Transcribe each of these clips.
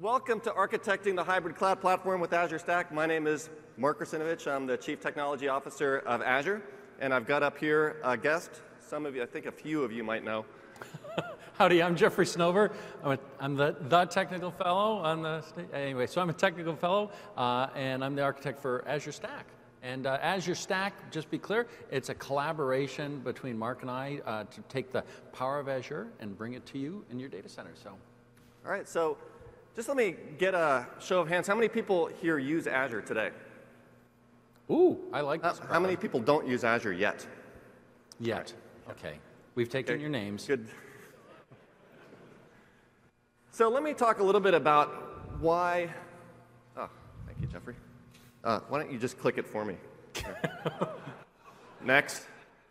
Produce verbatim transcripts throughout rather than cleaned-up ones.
Welcome to Architecting the Hybrid Cloud Platform with Azure Stack. My name is Mark Russinovich. I'm the Chief Technology Officer of Azure, and I've got up here a guest. Some of you, I think a few of you might know. Howdy, I'm Jeffrey Snover. I'm, a, I'm the, the technical fellow on the stage. Anyway, so I'm a technical fellow, uh, and I'm the architect for Azure Stack. And uh, Azure Stack, just be clear, it's a collaboration between Mark and I uh, to take the power of Azure and bring it to you in your data center. So, all right, so just let me get a show of hands. How many people here use Azure today? Ooh, I like this. Uh, how many people don't use Azure yet? Yet. Okay. We've taken okay. your names. Good. So let me talk a little bit about why. Oh, thank you, Jeffrey. Uh, why don't you just click it for me? Next.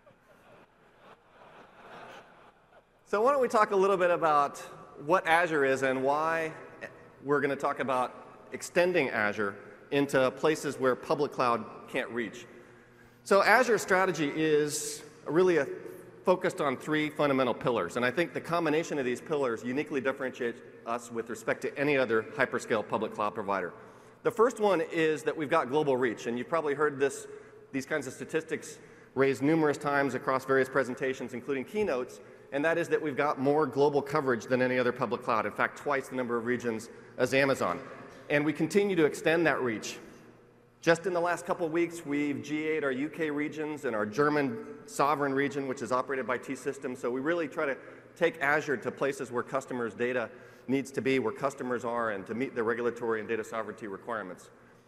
So why don't we talk a little bit about what Azure is and why we're going to talk about extending Azure into places where public cloud can't reach. So Azure's strategy is really a, focused on three fundamental pillars, and I think the combination of these pillars uniquely differentiates us with respect to any other hyperscale public cloud provider. The first one is that we've got global reach, and you've probably heard this, these kinds of statistics raised numerous times across various presentations, including keynotes, and that is that we've got more global coverage than any other public cloud. In fact, twice the number of regions as Amazon. And we continue to extend that reach. Just in the last couple of weeks, we've G A'd our U K regions and our German sovereign region, which is operated by T-Systems. So we really try to take Azure to places where customers' data needs to be, where customers are, and to meet the regulatory and data sovereignty requirements.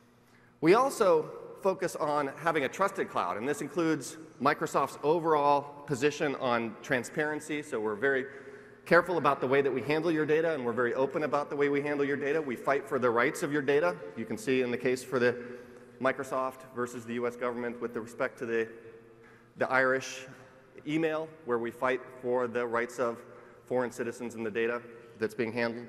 We also focus on having a trusted cloud, and this includes Microsoft's overall position on transparency. So we're very careful about the way that we handle your data, and we're very open about the way we handle your data. We fight for the rights of your data. You can see in the case for the Microsoft versus the U S government with respect to the, the Irish email, where we fight for the rights of foreign citizens and the data that's being handled,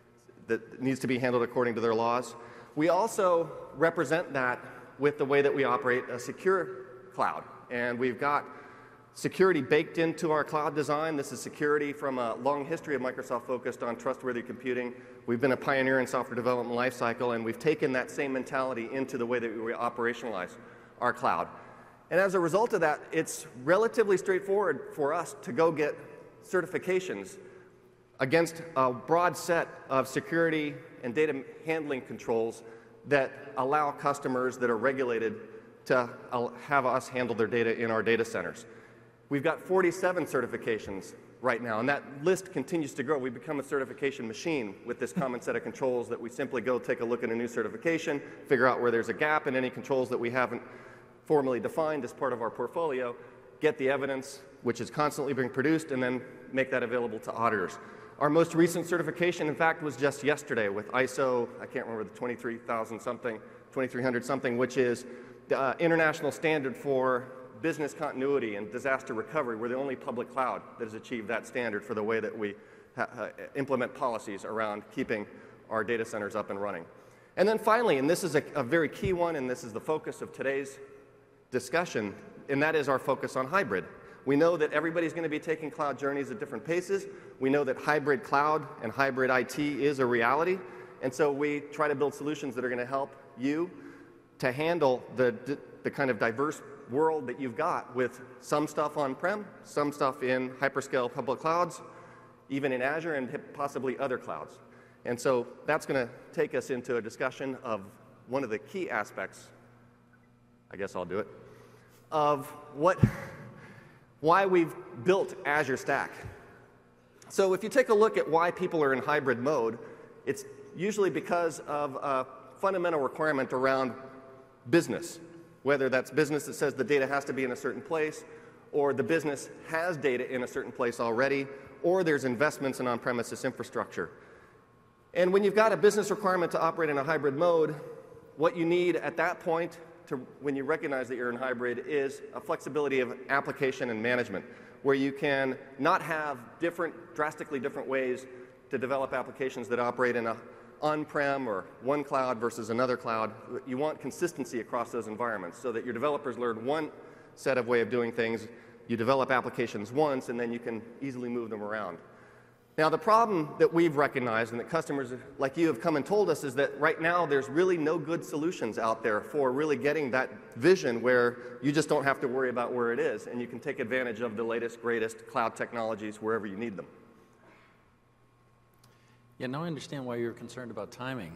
that needs to be handled according to their laws. We also represent that with the way that we operate a secure cloud. And we've got security baked into our cloud design. This is security from a long history of Microsoft focused on trustworthy computing. We've been a pioneer in software development lifecycle, and we've taken that same mentality into the way that we operationalize our cloud. And as a result of that, it's relatively straightforward for us to go get certifications against a broad set of security and data handling controls that allow customers that are regulated to have us handle their data in our data centers. We've got forty-seven certifications right now, and that list continues to grow. We've become a certification machine with this common set of controls that we simply go take a look at a new certification, figure out where there's a gap in any controls that we haven't formally defined as part of our portfolio, get the evidence, which is constantly being produced, and then make that available to auditors. Our most recent certification, in fact, was just yesterday with I S O, I can't remember the twenty-three thousand something, twenty-three hundred something, which is the uh, international standard for business continuity and disaster recovery. We're the only public cloud that has achieved that standard for the way that we ha uh, implement policies around keeping our data centers up and running. And then finally, and this is a, a very key one, and this is the focus of today's discussion, and that is our focus on hybrid. We know that everybody's going to be taking cloud journeys at different paces. We know that hybrid cloud and hybrid I T is a reality, and so we try to build solutions that are going to help you to handle the, the kind of diverse world that you've got with some stuff on-prem, some stuff in hyperscale public clouds, even in Azure and possibly other clouds. And so that's going to take us into a discussion of one of the key aspects, I guess I'll do it, of what, why we've built Azure Stack. So if you take a look at why people are in hybrid mode, it's usually because of a fundamental requirement around business, whether that's business that says the data has to be in a certain place, or the business has data in a certain place already, or there's investments in on-premises infrastructure. And when you've got a business requirement to operate in a hybrid mode, what you need at that point, to, when you recognize that you're in hybrid, is a flexibility of application and management, where you can not have different, drastically different ways to develop applications that operate in a on-prem or one cloud versus another cloud. You want consistency across those environments so that your developers learn one set of way of doing things, you develop applications once, and then you can easily move them around. Now, the problem that we've recognized and that customers like you have come and told us is that right now there's really no good solutions out there for really getting that vision where you just don't have to worry about where it is, and you can take advantage of the latest, greatest cloud technologies wherever you need them. Yeah, now I understand why you're concerned about timing.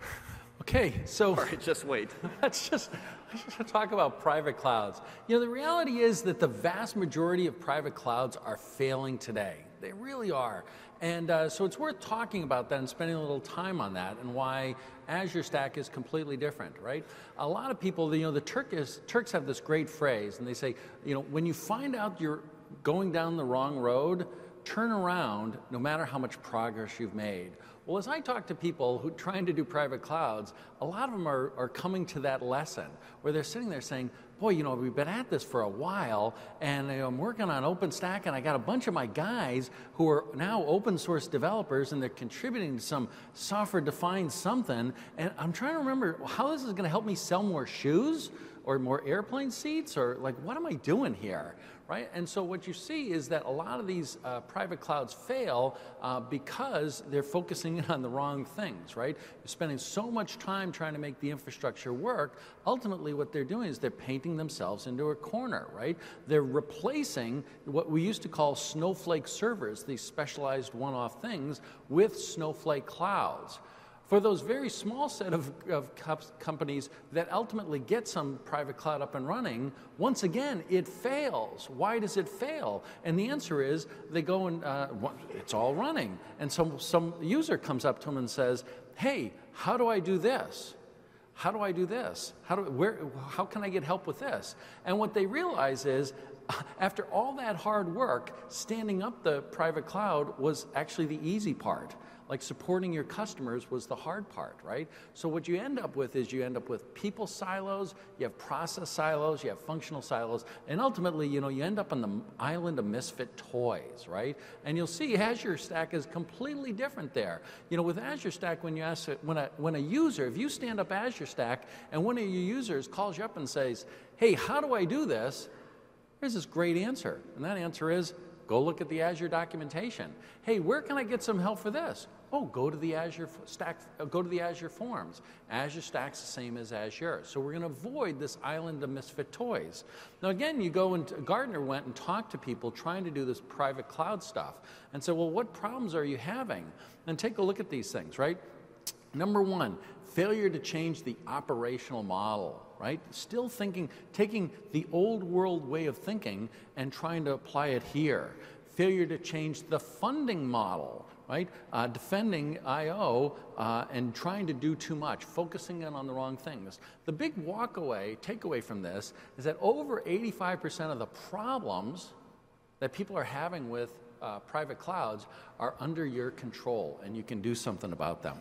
Okay, so All right, just wait. let's just let's talk about private clouds. You know, the reality is that the vast majority of private clouds are failing today. They really are. And uh, so it's worth talking about that and spending a little time on that and why Azure Stack is completely different, right? A lot of people, you know, the Turk is, Turks have this great phrase, and they say, you know, when you find out you're going down the wrong road, turn around no matter how much progress you've made. Well, as I talk to people who are trying to do private clouds, a lot of them are, are coming to that lesson where they're sitting there saying, boy, you know, we've been at this for a while, and you know, I'm working on OpenStack, and I got a bunch of my guys who are now open source developers, and they're contributing to some software-defined something, and I'm trying to remember how this is going to help me sell more shoes or more airplane seats, or like, what am I doing here? Right? And so what you see is that a lot of these uh, private clouds fail uh, because they're focusing on the wrong things, right? They're spending so much time trying to make the infrastructure work. Ultimately, what they're doing is they're painting themselves into a corner, right? They're replacing what we used to call snowflake servers, these specialized one-off things, with snowflake clouds. For those very small set of, of companies that ultimately get some private cloud up and running, once again, it fails. Why does it fail? And the answer is they go and uh, it's all running. And some, some user comes up to them and says, hey, how do I do this? How do I do this? How, do, where, how can I get help with this? And what they realize is, after all that hard work, standing up the private cloud was actually the easy part. Like supporting your customers was the hard part, right? So what you end up with is you end up with people silos, you have process silos, you have functional silos, and ultimately, you know, you end up on the island of misfit toys, right? And you'll see Azure Stack is completely different there. You know, with Azure Stack, when you ask it, when a when a user, if you stand up Azure Stack and one of your users calls you up and says, "Hey, how do I do this?" There's this great answer, and that answer is, go look at the Azure documentation. Hey, where can I get some help for this? Oh, go to the Azure Stack, uh, go to the Azure Forms. Azure Stack's the same as Azure. So we're going to avoid this island of misfit toys. Now again, you go and Gartner went and talked to people trying to do this private cloud stuff and said, well, what problems are you having? And take a look at these things, right? Number one, failure to change the operational model, right? Still thinking, taking the old world way of thinking and trying to apply it here. Failure to change the funding model, right? Uh, defending I O uh, and trying to do too much, focusing in on the wrong things. The big walk-away, takeaway from this is that over eighty-five percent of the problems that people are having with uh, private clouds are under your control, and you can do something about them.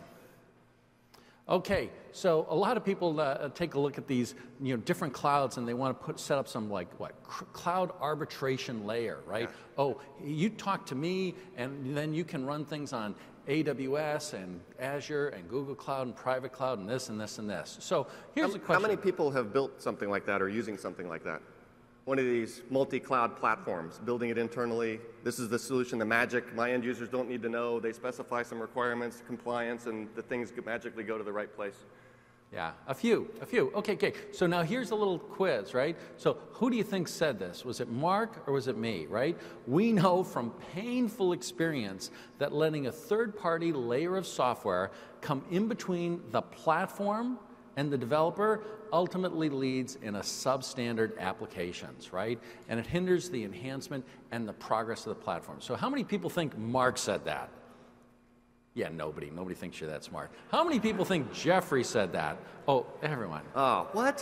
Okay, so a lot of people uh, take a look at these, you know, different clouds, and they want to put set up some like what cloud arbitration layer, right? Yeah. Oh, you talk to me, and then you can run things on A W S and Azure and Google Cloud and private cloud and this and this and this. So here's how, a question: how many people have built something like that or using something like that? One of these multi-cloud platforms, building it internally. This is the solution, the magic. My end users don't need to know. They specify some requirements, compliance, and the things magically go to the right place. Yeah, a few, a few. Okay, okay. So now here's a little quiz, right? So who do you think said this? Was it Mark or was it me, right? We know from painful experience that letting a third-party layer of software come in between the platform and the developer ultimately leads in a substandard applications, right? And it hinders the enhancement and the progress of the platform. So how many people think Mark said that? Yeah, nobody. Nobody thinks you're that smart. How many people think Jeffrey said that? Oh, everyone. Oh, what?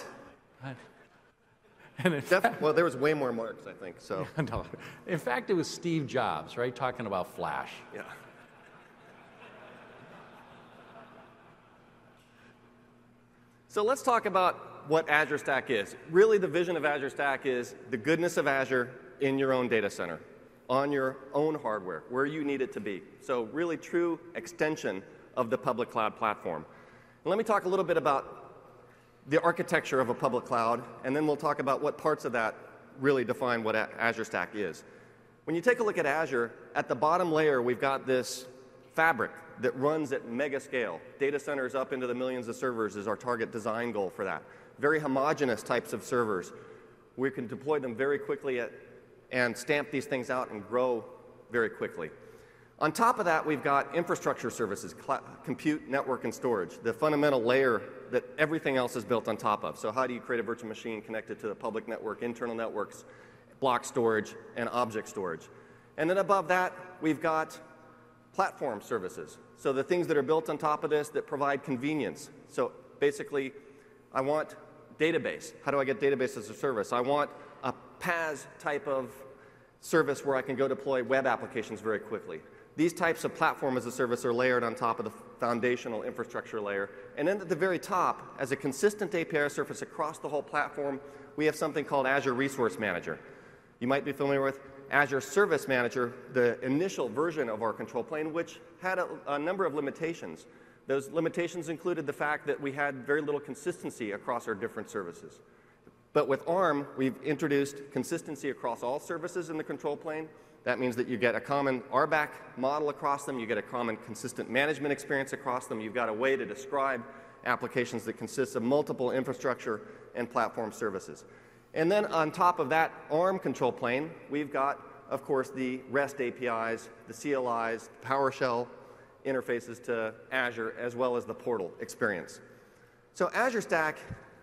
And in Def fact, well, there was way more Marks, I think, so. No. In fact, it was Steve Jobs, right, talking about Flash. Yeah. So let's talk about what Azure Stack is. Really, the vision of Azure Stack is the goodness of Azure in your own data center, on your own hardware, where you need it to be. So really true extension of the public cloud platform. And let me talk a little bit about the architecture of a public cloud, and then we'll talk about what parts of that really define what Azure Stack is. When you take a look at Azure, at the bottom layer, we've got this fabric that runs at mega scale. Data centers up into the millions of servers is our target design goal for that. Very homogeneous types of servers. We can deploy them very quickly at, and stamp these things out and grow very quickly. On top of that, we've got infrastructure services, compute, network, and storage, the fundamental layer that everything else is built on top of. So how do you create a virtual machine connected to the public network, internal networks, block storage, and object storage? And then above that, we've got platform services. So the things that are built on top of this that provide convenience. So basically, I want database. How do I get database as a service? I want a PaaS type of service where I can go deploy web applications very quickly. These types of platform as a service are layered on top of the foundational infrastructure layer. And then at the very top, as a consistent A P I surface across the whole platform, we have something called Azure Resource Manager. You might be familiar with Azure Service Manager, the initial version of our control plane, which had a, a number of limitations. Those limitations included the fact that we had very little consistency across our different services. But with ARM, we've introduced consistency across all services in the control plane. That means that you get a common R BAC model across them, you get a common consistent management experience across them, you've got a way to describe applications that consist of multiple infrastructure and platform services. And then on top of that ARM control plane, we've got, of course, the REST A P Is, the C L Is, PowerShell interfaces to Azure, as well as the portal experience. So Azure Stack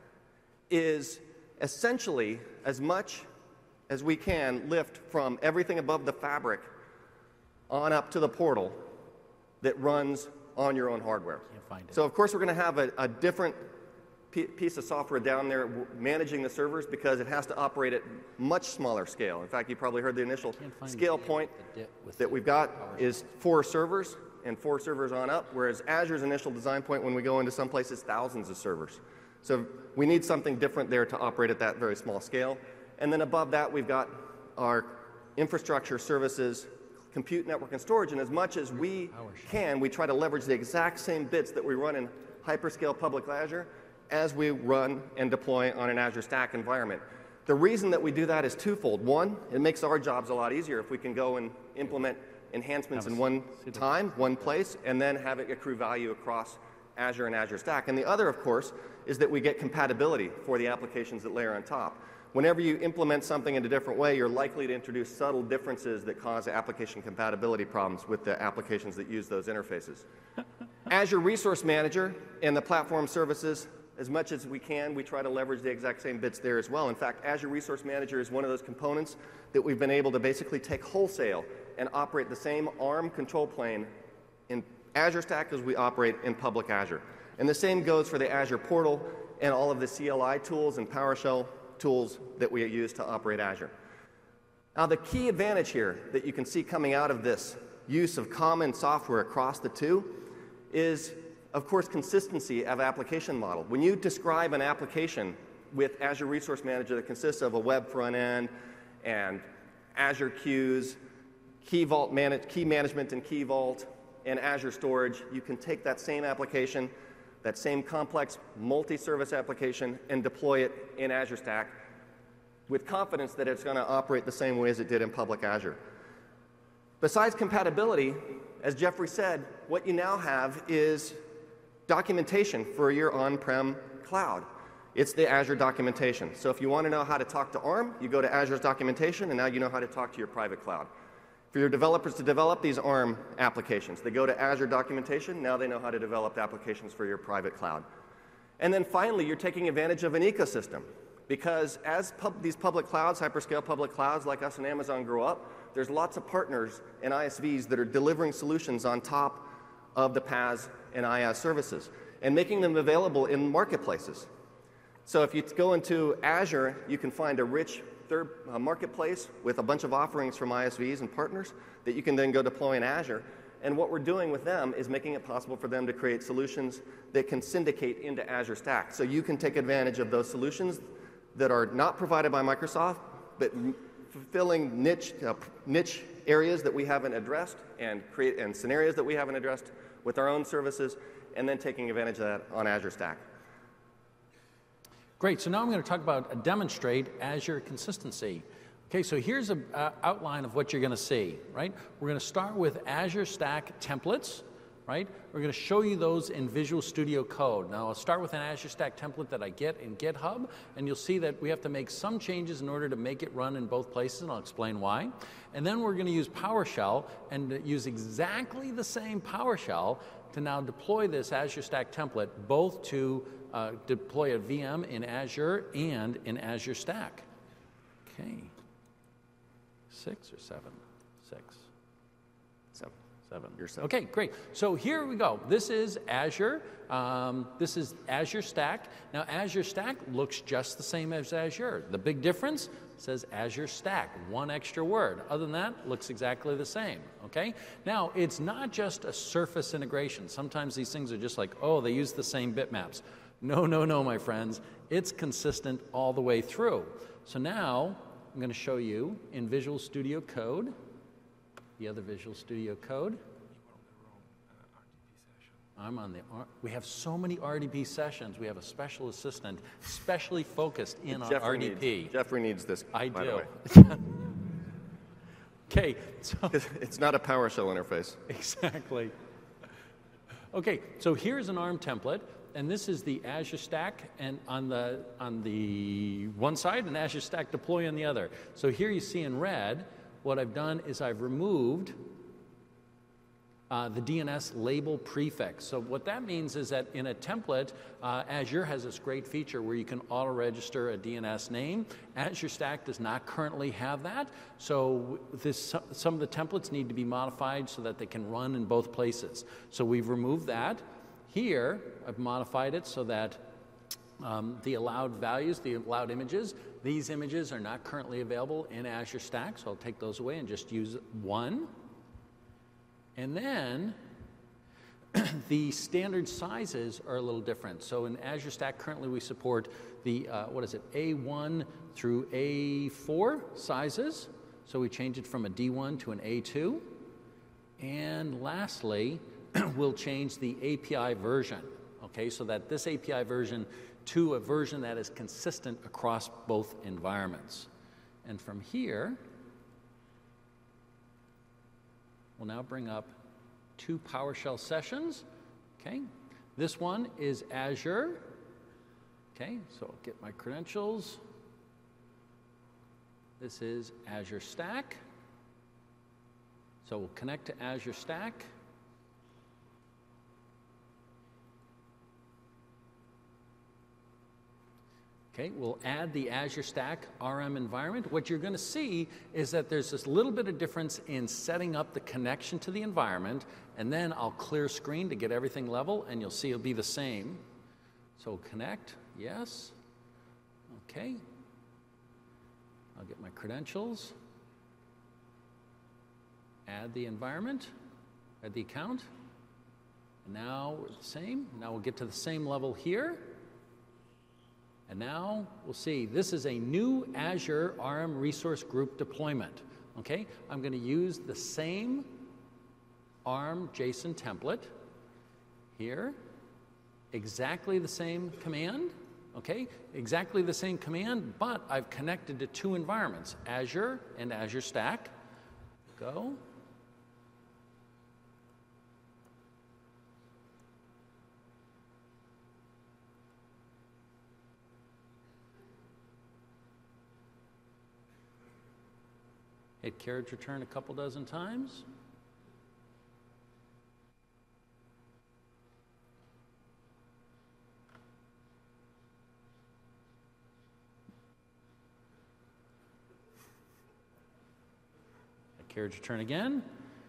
is essentially as much as we can lift from everything above the fabric on up to the portal that runs on your own hardware. Can't find it. So of course we're going to have a, a different piece of software down there managing the servers because it has to operate at much smaller scale. In fact, you probably heard the initial scale point that we've got is four servers and four servers on up, whereas Azure's initial design point when we go into some places, thousands of servers. So we need something different there to operate at that very small scale. And then above that, we've got our infrastructure services, compute, network, and storage. And as much as we can, we try to leverage the exact same bits that we run in hyperscale public Azure as we run and deploy on an Azure Stack environment. The reason that we do that is twofold. One, it makes our jobs a lot easier if we can go and implement enhancements in one time, one place, and then have it accrue value across Azure and Azure Stack. And the other, of course, is that we get compatibility for the applications that layer on top. Whenever you implement something in a different way, you're likely to introduce subtle differences that cause application compatibility problems with the applications that use those interfaces. Azure Resource Manager and the platform services, as much as we can, we try to leverage the exact same bits there as well. In fact, Azure Resource Manager is one of those components that we've been able to basically take wholesale and operate the same ARM control plane in Azure Stack as we operate in public Azure. And the same goes for the Azure portal and all of the C L I tools and PowerShell tools that we use to operate Azure. Now, the key advantage here that you can see coming out of this use of common software across the two is, of course, consistency of application model. When you describe an application with Azure Resource Manager that consists of a web front end and Azure Queues, Key Vault manage, Key Management and Key Vault, and Azure Storage, you can take that same application, that same complex multi-service application, and deploy it in Azure Stack with confidence that it's going to operate the same way as it did in public Azure. Besides compatibility, as Jeffrey said, what you now have is documentation for your on-prem cloud. It's the Azure documentation. So if you want to know how to talk to ARM, you go to Azure's documentation, and now you know how to talk to your private cloud. For your developers to develop these ARM applications, they go to Azure documentation, now they know how to develop applications for your private cloud. And then finally, you're taking advantage of an ecosystem, because as pub these public clouds, hyperscale public clouds like us and Amazon grow up, there's lots of partners and I S Vs that are delivering solutions on top of the PaaS and IaaS services and making them available in marketplaces. So if you go into Azure, you can find a rich third uh, marketplace with a bunch of offerings from I S Vs and partners that you can then go deploy in Azure. And what we're doing with them is making it possible for them to create solutions that can syndicate into Azure Stack. So you can take advantage of those solutions that are not provided by Microsoft, but fulfilling niche, uh, niche areas that we haven't addressed and, create, and scenarios that we haven't addressed with our own services, and then taking advantage of that on Azure Stack. Great, so now I'm going to talk about, uh, demonstrate Azure consistency. Okay, so here's an uh, outline of what you're going to see, right? We're going to start with Azure Stack templates, right? We're going to show you those in Visual Studio Code. Now, I'll start with an Azure Stack template that I get in GitHub, and you'll see that we have to make some changes in order to make it run in both places, and I'll explain why. And then we're going to use PowerShell and use exactly the same PowerShell to now deploy this Azure Stack template, both to uh, deploy a V M in Azure and in Azure Stack. Okay. Six or seven? Six. Seven. Seven. You're seven. Okay, great. So here we go. This is Azure. Um, this is Azure Stack. Now, Azure Stack looks just the same as Azure. The big difference says Azure Stack, one extra word. Other than that, looks exactly the same, okay? Now, it's not just a surface integration. Sometimes these things are just like, oh, they use the same bitmaps. No, no, no, my friends. It's consistent all the way through. So now, I'm going to show you in Visual Studio Code, the other Visual Studio Code. I'm on the, we have so many R D P sessions. We have a special assistant specially focused in on Jeffrey R D P. Needs, Jeffrey needs this, I by do. the way. Okay, so. It's not a PowerShell interface. Exactly. Okay, so here's an ARM template. And this is the Azure Stack and on the, on the one side and Azure Stack Deploy on the other. So here you see in red, what I've done is I've removed uh, the D N S label prefix. So what that means is that in a template, uh, Azure has this great feature where you can auto-register a D N S name. Azure Stack does not currently have that. So this, some of the templates need to be modified so that they can run in both places. So we've removed that. Here, I've modified it so that um, the allowed values, the allowed images, these images are not currently available in Azure Stack, so I'll take those away and just use one. And then the standard sizes are a little different. So in Azure Stack, currently we support the, uh, what is it, A one through A four sizes. So we changed it from a D one to an A two. And lastly, we'll change the A P I version, okay, so that this A P I version to a version that is consistent across both environments. And from here, we'll now bring up two PowerShell sessions, okay. This one is Azure, okay, so I'll get my credentials. This is Azure Stack. So we'll connect to Azure Stack. Okay, we'll add the Azure Stack R M environment. What you're going to see is that there's this little bit of difference in setting up the connection to the environment, and then I'll clear screen to get everything level, and you'll see it'll be the same. So connect, yes. Okay. I'll get my credentials. Add the environment, add the account. And now we're the same. Now we'll get to the same level here. And now we'll see, this is a new Azure R M Resource Group deployment, okay? I'm going to use the same ARM JSON template here, exactly the same command, okay? Exactly the same command, but I've connected to two environments, Azure and Azure Stack. Go. Hit carriage return a couple dozen times. Hit carriage return again.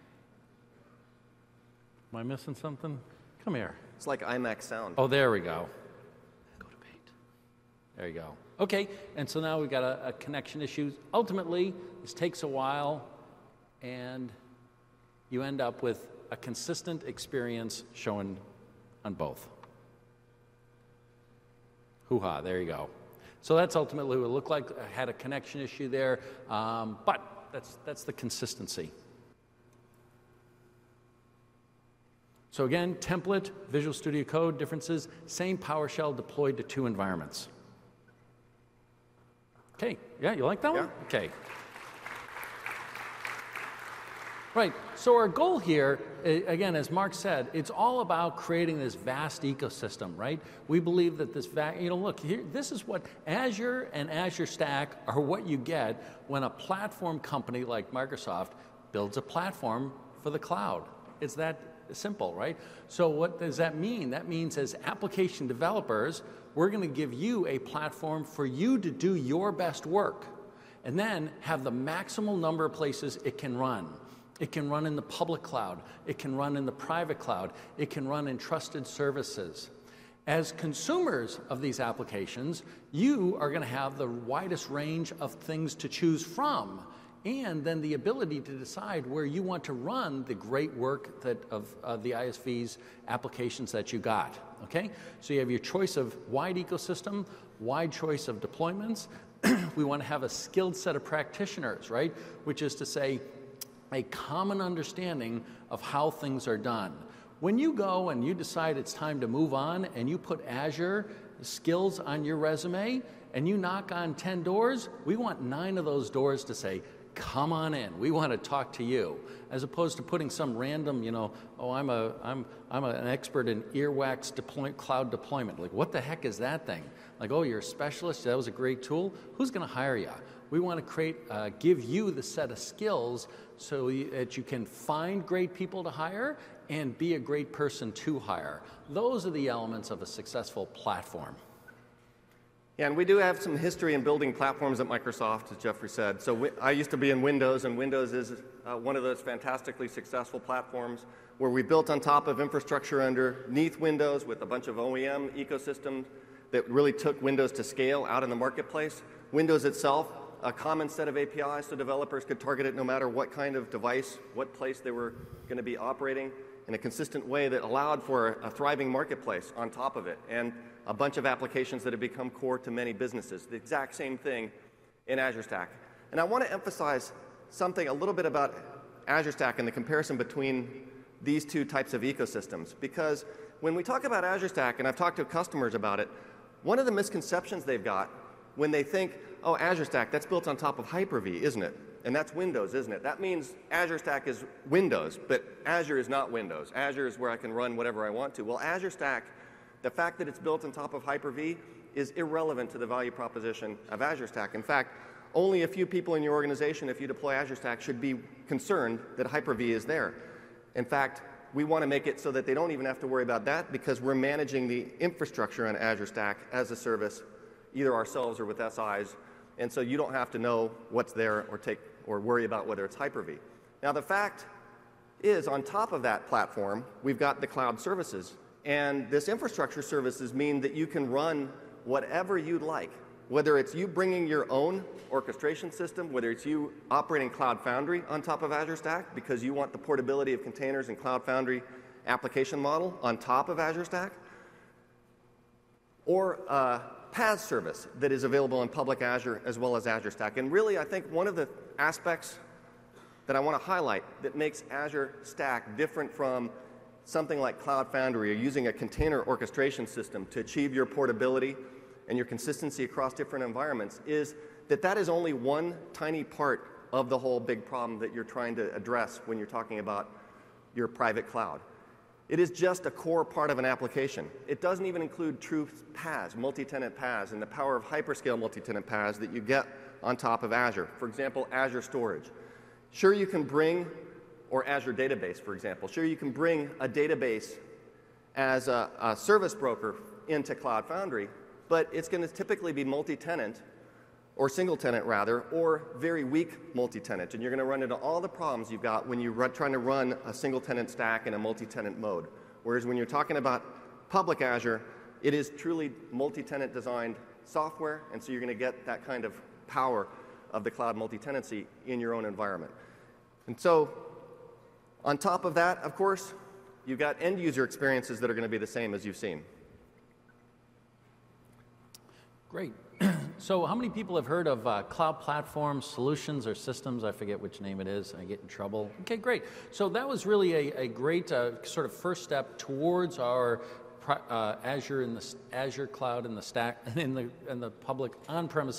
Am I missing something? Come here. It's like IMAX sound. Oh, there we go. Go to paint. There you go. Okay, and so now we've got a, a connection issue. Ultimately, this takes a while, and you end up with a consistent experience shown on both. Hoo-ha, there you go. So that's ultimately what it looked like. I had a connection issue there, um, but that's, that's the consistency. So again, template, Visual Studio Code differences, same PowerShell deployed to two environments. Okay, yeah, you like that one? Yeah. Okay, Right. So our goal here, again, as Mark said, it's all about creating this vast ecosystem, right? We believe that this, va- you know, look, here, this is what Azure and Azure Stack are what you get when a platform company like Microsoft builds a platform for the cloud. It's that simple, right? So what does that mean? That means as application developers, we're going to give you a platform for you to do your best work and then have the maximal number of places it can run. It can run in the public cloud. It can run in the private cloud. It can run in trusted services. As consumers of these applications, you are going to have the widest range of things to choose from, and then the ability to decide where you want to run the great work that of uh, the I S V's applications that you got. Okay? So you have your choice of wide ecosystem, wide choice of deployments. We want to have a skilled set of practitioners, right? Which is to say, a common understanding of how things are done. When you go and you decide it's time to move on and you put Azure skills on your resume and you knock on ten doors, we want nine of those doors to say, come on in, we want to talk to you, as opposed to putting some random, you know, oh, I'm a, I'm, I'm a, an expert in earwax deploy, cloud deployment. Like, what the heck is that thing? Like, oh, you're a specialist, that was a great tool. Who's going to hire you? We want to create, uh, give you the set of skills so you, that you can find great people to hire and be a great person to hire. Those are the elements of a successful platform. Yeah, and we do have some history in building platforms at Microsoft, as Jeffrey said. So I used to be in Windows, and Windows is uh, one of those fantastically successful platforms where we built on top of infrastructure underneath Windows with a bunch of O E M ecosystems that really took Windows to scale out in the marketplace. Windows itself, a common set of A P Is so developers could target it no matter what kind of device, what place they were going to be operating, in a consistent way that allowed for a thriving marketplace on top of it, and a bunch of applications that have become core to many businesses. The exact same thing in Azure Stack. And I want to emphasize something a little bit about Azure Stack and the comparison between these two types of ecosystems, because when we talk about Azure Stack, and I've talked to customers about it, one of the misconceptions they've got when they think, oh, Azure Stack, that's built on top of Hyper-V, isn't it? And that's Windows, isn't it? That means Azure Stack is Windows, but Azure is not Windows. Azure is where I can run whatever I want to. Well, Azure Stack, the fact that it's built on top of Hyper-V is irrelevant to the value proposition of Azure Stack. In fact, only a few people in your organization, if you deploy Azure Stack, should be concerned that Hyper-V is there. In fact, we want to make it so that they don't even have to worry about that, because we're managing the infrastructure on Azure Stack as a service, either ourselves or with S Is, and so you don't have to know what's there or take or worry about whether it's Hyper-V. Now, the fact is, on top of that platform, we've got the cloud services, and this infrastructure services mean that you can run whatever you'd like, whether it's you bringing your own orchestration system, whether it's you operating Cloud Foundry on top of Azure Stack because you want the portability of containers and Cloud Foundry application model on top of Azure Stack, or uh, PaaS service that is available in public Azure as well as Azure Stack. And really, I think one of the aspects that I want to highlight that makes Azure Stack different from something like Cloud Foundry or using a container orchestration system to achieve your portability and your consistency across different environments is that that is only one tiny part of the whole big problem that you're trying to address when you're talking about your private cloud. It is just a core part of an application. It doesn't even include true PaaS, multi-tenant PaaS, and the power of hyperscale multi-tenant PaaS that you get on top of Azure. For example, Azure Storage. Sure, you can bring, or Azure Database, for example. Sure, you can bring a database as a, a service broker into Cloud Foundry, but it's going to typically be multi-tenant, or single-tenant rather, or very weak multi-tenant. And you're going to run into all the problems you've got when you're trying to run a single-tenant stack in a multi-tenant mode. Whereas when you're talking about public Azure, it is truly multi-tenant designed software, and so you're going to get that kind of power of the cloud multi-tenancy in your own environment. And so on top of that, of course, you've got end-user experiences that are going to be the same as you've seen. Great. So how many people have heard of uh, cloud platform solutions or systems? I forget which name it is. I get in trouble. Okay, great. So that was really a, a great uh, sort of first step towards our uh, Azure in the Azure cloud and the stack in the in the public on-premises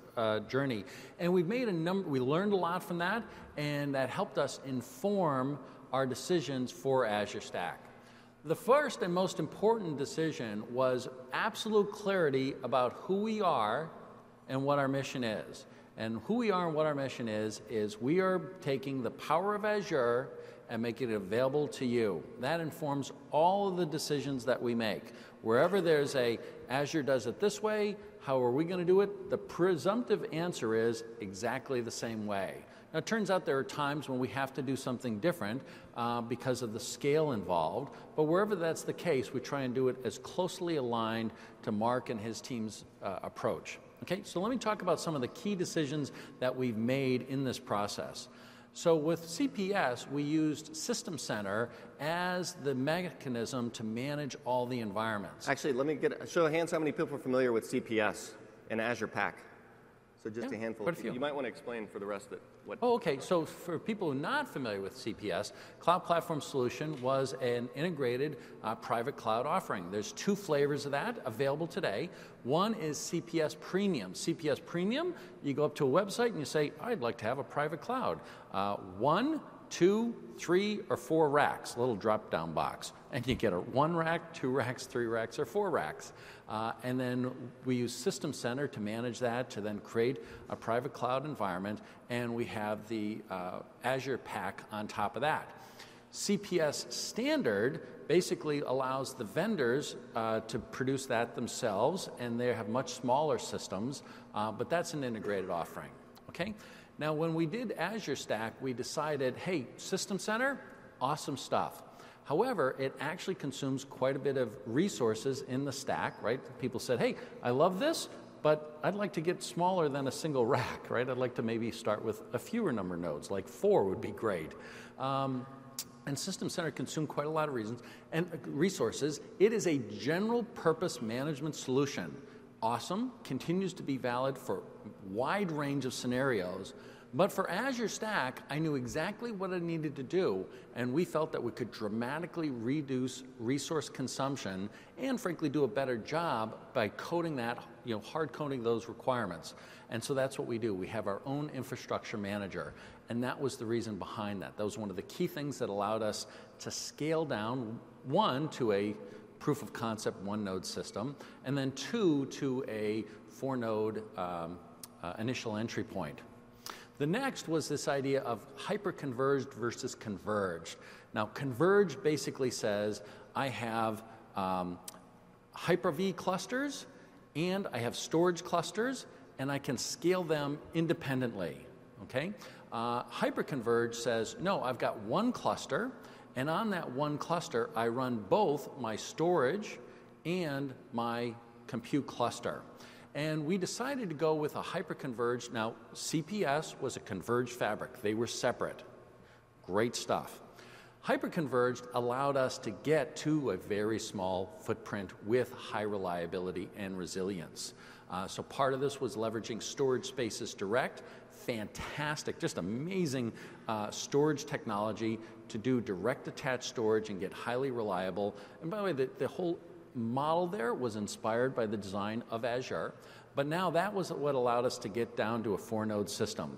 uh, journey. And we've made a number, we learned a lot from that, and that helped us inform our decisions for Azure Stack. The first and most important decision was absolute clarity about who we are and what our mission is. And who we are and what our mission is, is we are taking the power of Azure and making it available to you. That informs all of the decisions that we make. Wherever there's a Azure does it this way, how are we going to do it? The presumptive answer is exactly the same way. Now, it turns out there are times when we have to do something different uh, because of the scale involved, but wherever that's the case, we try and do it as closely aligned to Mark and his team's uh, approach. Okay, so let me talk about some of the key decisions that we've made in this process. So with C P S, we used System Center as the mechanism to manage all the environments. Actually, let me get a show of hands how many people are familiar with C P S and Azure Pack. So just Yeah, a handful quite of a people. few. You might want to explain for the rest of it. What Oh, okay. So for people who are not familiar with C P S, Cloud Platform Solution was an integrated uh, private cloud offering. There's two flavors of that available today. One is C P S Premium. C P S Premium, you go up to a website and you say, I'd like to have a private cloud. Uh, one, two, three, or four racks, a little drop-down box. And you get a one rack, two racks, three racks, or four racks. Uh, and then we use System Center to manage that, to then create a private cloud environment, and we have the uh, Azure Pack on top of that. C P S Standard basically allows the vendors uh, to produce that themselves, and they have much smaller systems, uh, but that's an integrated offering, okay? Now, when we did Azure Stack, we decided, hey, System Center, awesome stuff. However, it actually consumes quite a bit of resources in the stack, right? People said, hey, I love this, but I'd like to get smaller than a single rack, right? I'd like to maybe start with a fewer number of nodes, like four would be great. Um, and System Center consumed quite a lot of reasons and resources. It is a general purpose management solution. Awesome, continues to be valid for a wide range of scenarios. But for Azure Stack, I knew exactly what I needed to do, and we felt that we could dramatically reduce resource consumption and frankly do a better job by coding that, you know, hard coding those requirements. And so that's what we do. We have our own infrastructure manager, and that was the reason behind that. That was one of the key things that allowed us to scale down, one, to a proof of concept one node system, and then two, to a four node um, uh, initial entry point. The next was this idea of hyper-converged versus converged. Now, converged basically says I have um, Hyper-V clusters and I have storage clusters, and I can scale them independently, okay? Uh, hyper-converged says, no, I've got one cluster, and on that one cluster, I run both my storage and my compute cluster. And we decided to go with a hyper-converged. Now, C P S was a converged fabric. They were separate. Great stuff. Hyper-converged allowed us to get to a very small footprint with high reliability and resilience. Uh, so part of this was leveraging Storage Spaces Direct. Fantastic, just amazing uh, storage technology to do direct attached storage and get highly reliable. And by the way, the, the whole model there was inspired by the design of Azure, but now that was what allowed us to get down to a four node system.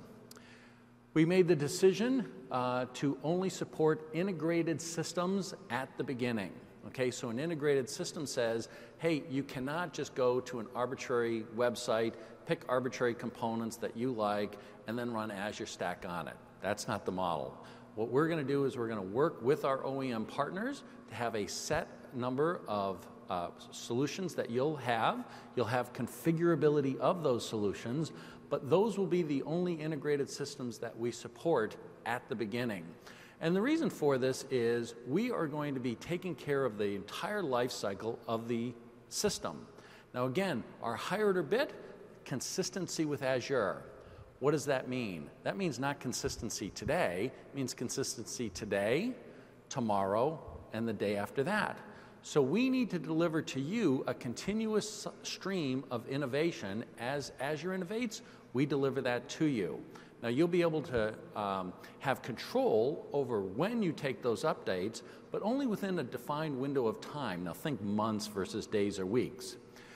We made the decision uh, to only support integrated systems at the beginning. Okay, so an integrated system says, hey, you cannot just go to an arbitrary website, pick arbitrary components that you like, and then run Azure Stack on it. That's not the model. What we're going to do is we're going to work with our O E M partners to have a set number of uh, solutions that you'll have. You'll have configurability of those solutions, but those will be the only integrated systems that we support at the beginning. And the reason for this is we are going to be taking care of the entire life cycle of the system. Now again, our higher order bit, consistency with Azure. What does that mean? That means not consistency today, it means consistency today, tomorrow, and the day after that. So we need to deliver to you a continuous stream of innovation. As Azure innovates, we deliver that to you. Now you'll be able to um, have control over when you take those updates, but only within a defined window of time. Now think months versus days or weeks.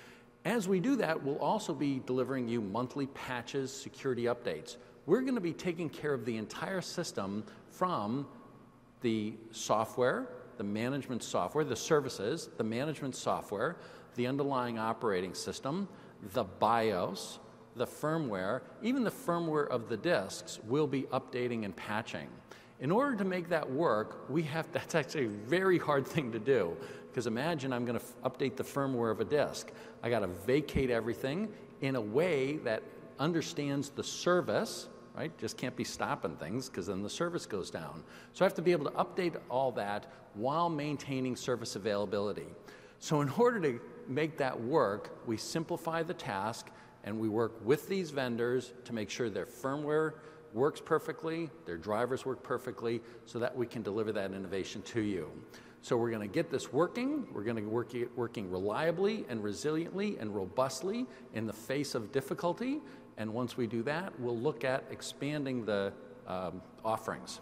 As we do that, we'll also be delivering you monthly patches, security updates. We're going to be taking care of the entire system from the software, the management software, the services, the management software, the underlying operating system, the BIOS, the firmware, even the firmware of the disks will be updating and patching. In order to make that work, we have, that's actually a very hard thing to do, because imagine I'm going to update the firmware of a disk. I got to vacate everything in a way that understands the service, right? Just can't be stopping things, because then the service goes down. So I have to be able to update all that while maintaining service availability. So in order to make that work, we simplify the task, and we work with these vendors to make sure their firmware works perfectly, their drivers work perfectly, so that we can deliver that innovation to you. So we're going to get this working. We're going to work it working reliably and resiliently and robustly in the face of difficulty. And once we do that, we'll look at expanding the um, offerings.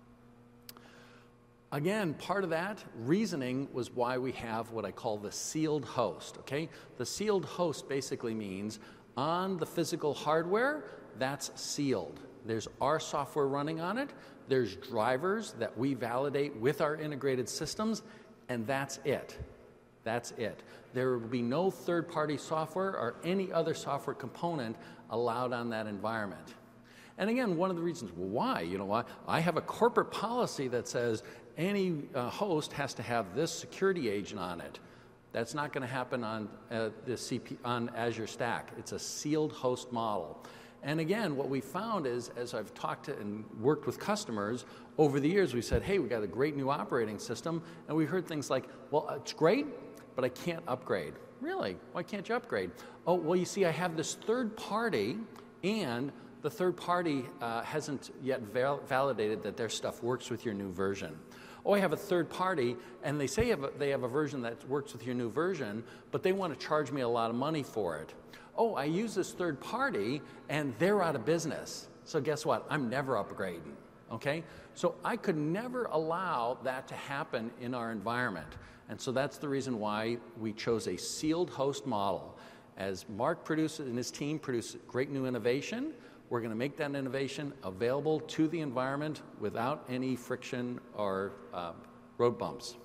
Again, part of that reasoning was why we have what I call the sealed host, okay? The sealed host basically means on the physical hardware, that's sealed. There's our software running on it, there's drivers that we validate with our integrated systems, and that's it. That's it. There will be no third-party software or any other software component allowed on that environment. And again, one of the reasons, well, why? You know, why? I have a corporate policy that says any uh, host has to have this security agent on it. That's not going to happen on uh, the C P, on Azure Stack. It's a sealed host model. And again, what we found is, as I've talked to and worked with customers over the years, we said, hey, we got a great new operating system, and we heard things like, well, it's great, but I can't upgrade. Really? Why can't you upgrade? Oh, well, you see, I have this third party, and the third party uh, hasn't yet val validated that their stuff works with your new version. Oh, I have a third party, and they say they have a version that works with your new version, but they want to charge me a lot of money for it. Oh, I use this third party, and they're out of business. So guess what? I'm never upgrading, okay? So I could never allow that to happen in our environment. And so that's the reason why we chose a sealed host model. As Mark produces and his team produce great new innovation, we're going to make that innovation available to the environment without any friction or uh, road bumps.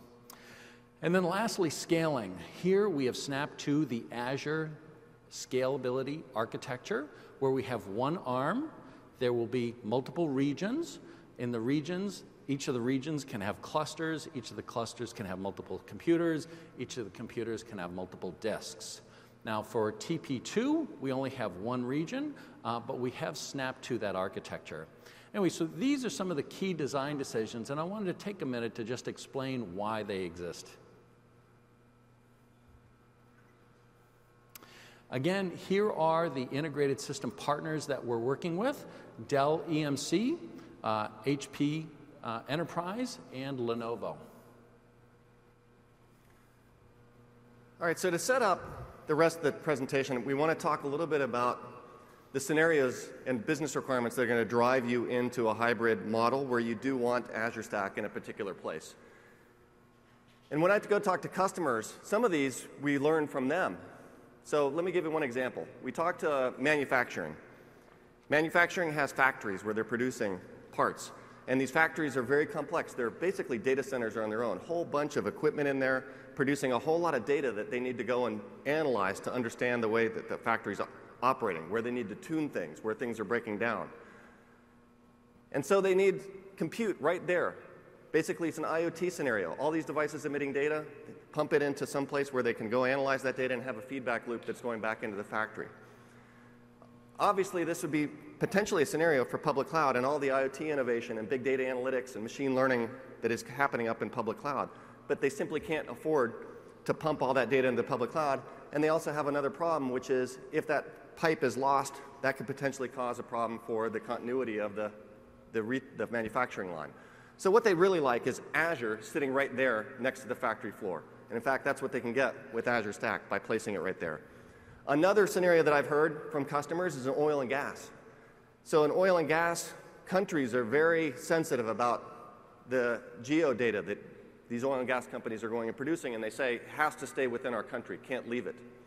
And then lastly, scaling. Here we have snapped to the Azure scalability architecture, where we have one arm. There will be multiple regions. In the regions, each of the regions can have clusters. Each of the clusters can have multiple computers. Each of the computers can have multiple disks. Now for T P two, we only have one region, uh, but we have snapped to that architecture. Anyway, so these are some of the key design decisions, and I wanted to take a minute to just explain why they exist. Again, here are the integrated system partners that we're working with: Dell E M C, uh, H P uh, Enterprise, and Lenovo. All right, so to set up the rest of the presentation, we want to talk a little bit about the scenarios and business requirements that are going to drive you into a hybrid model where you do want Azure Stack in a particular place. And when I go talk to customers, some of these we learn from them. So let me give you one example. We talked to manufacturing. Manufacturing has factories where they're producing parts. And these factories are very complex. They're basically data centers on their own. A whole bunch of equipment in there producing a whole lot of data that they need to go and analyze to understand the way that the factory's operating, where they need to tune things, where things are breaking down. And so they need compute right there. Basically, it's an I O T scenario. All these devices emitting data, pump it into some place where they can go analyze that data and have a feedback loop that's going back into the factory. Obviously, this would be potentially a scenario for public cloud and all the I O T innovation and big data analytics and machine learning that is happening up in public cloud. But they simply can't afford to pump all that data into the public cloud. And they also have another problem, which is if that pipe is lost, that could potentially cause a problem for the continuity of the, the, re the manufacturing line. So what they really like is Azure sitting right there next to the factory floor. And in fact, that's what they can get with Azure Stack by placing it right there. Another scenario that I've heard from customers is in oil and gas. So in oil and gas, countries are very sensitive about the geo data that these oil and gas companies are going and producing, and they say it has to stay within our country, can't leave it.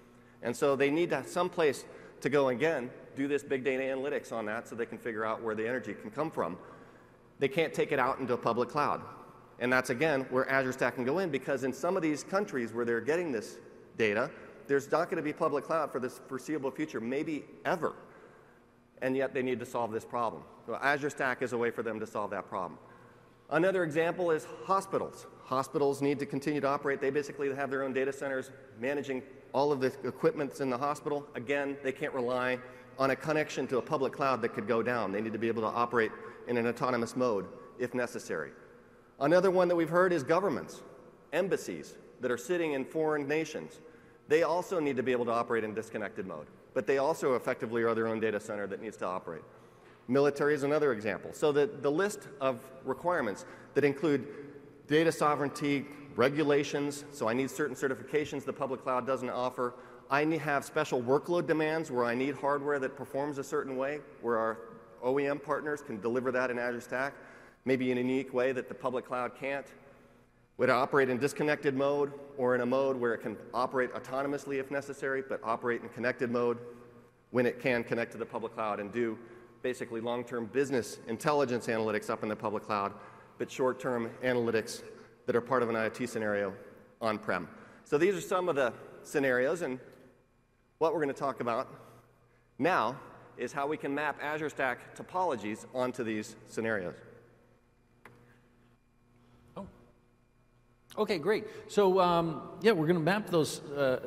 And so they need to have some place to go, again, do this big data analytics on that so they can figure out where the energy can come from. They can't take it out into a public cloud. And that's, again, where Azure Stack can go in, because in some of these countries where they're getting this data, there's not going to be public cloud for this foreseeable future, maybe ever. And yet they need to solve this problem. So Azure Stack is a way for them to solve that problem. Another example is hospitals. Hospitals need to continue to operate. They basically have their own data centers managing all of the equipment in the hospital. Again, they can't rely on a connection to a public cloud that could go down. They need to be able to operate in an autonomous mode if necessary. Another one that we've heard is governments, embassies that are sitting in foreign nations. They also need to be able to operate in disconnected mode, but they also effectively are their own data center that needs to operate. Military is another example. So the, the list of requirements that include data sovereignty, regulations, so I need certain certifications the public cloud doesn't offer. I need have special workload demands where I need hardware that performs a certain way, where our O E M partners can deliver that in Azure Stack, maybe in a unique way that the public cloud can't. Would operate in disconnected mode or in a mode where it can operate autonomously if necessary, but operate in connected mode when it can connect to the public cloud and do basically long-term business intelligence analytics up in the public cloud, but short-term analytics that are part of an IoT scenario on-prem. So these are some of the scenarios, and what we're going to talk about now is how we can map Azure Stack topologies onto these scenarios. Oh. Okay, great. So um, yeah, we're going to map those uh,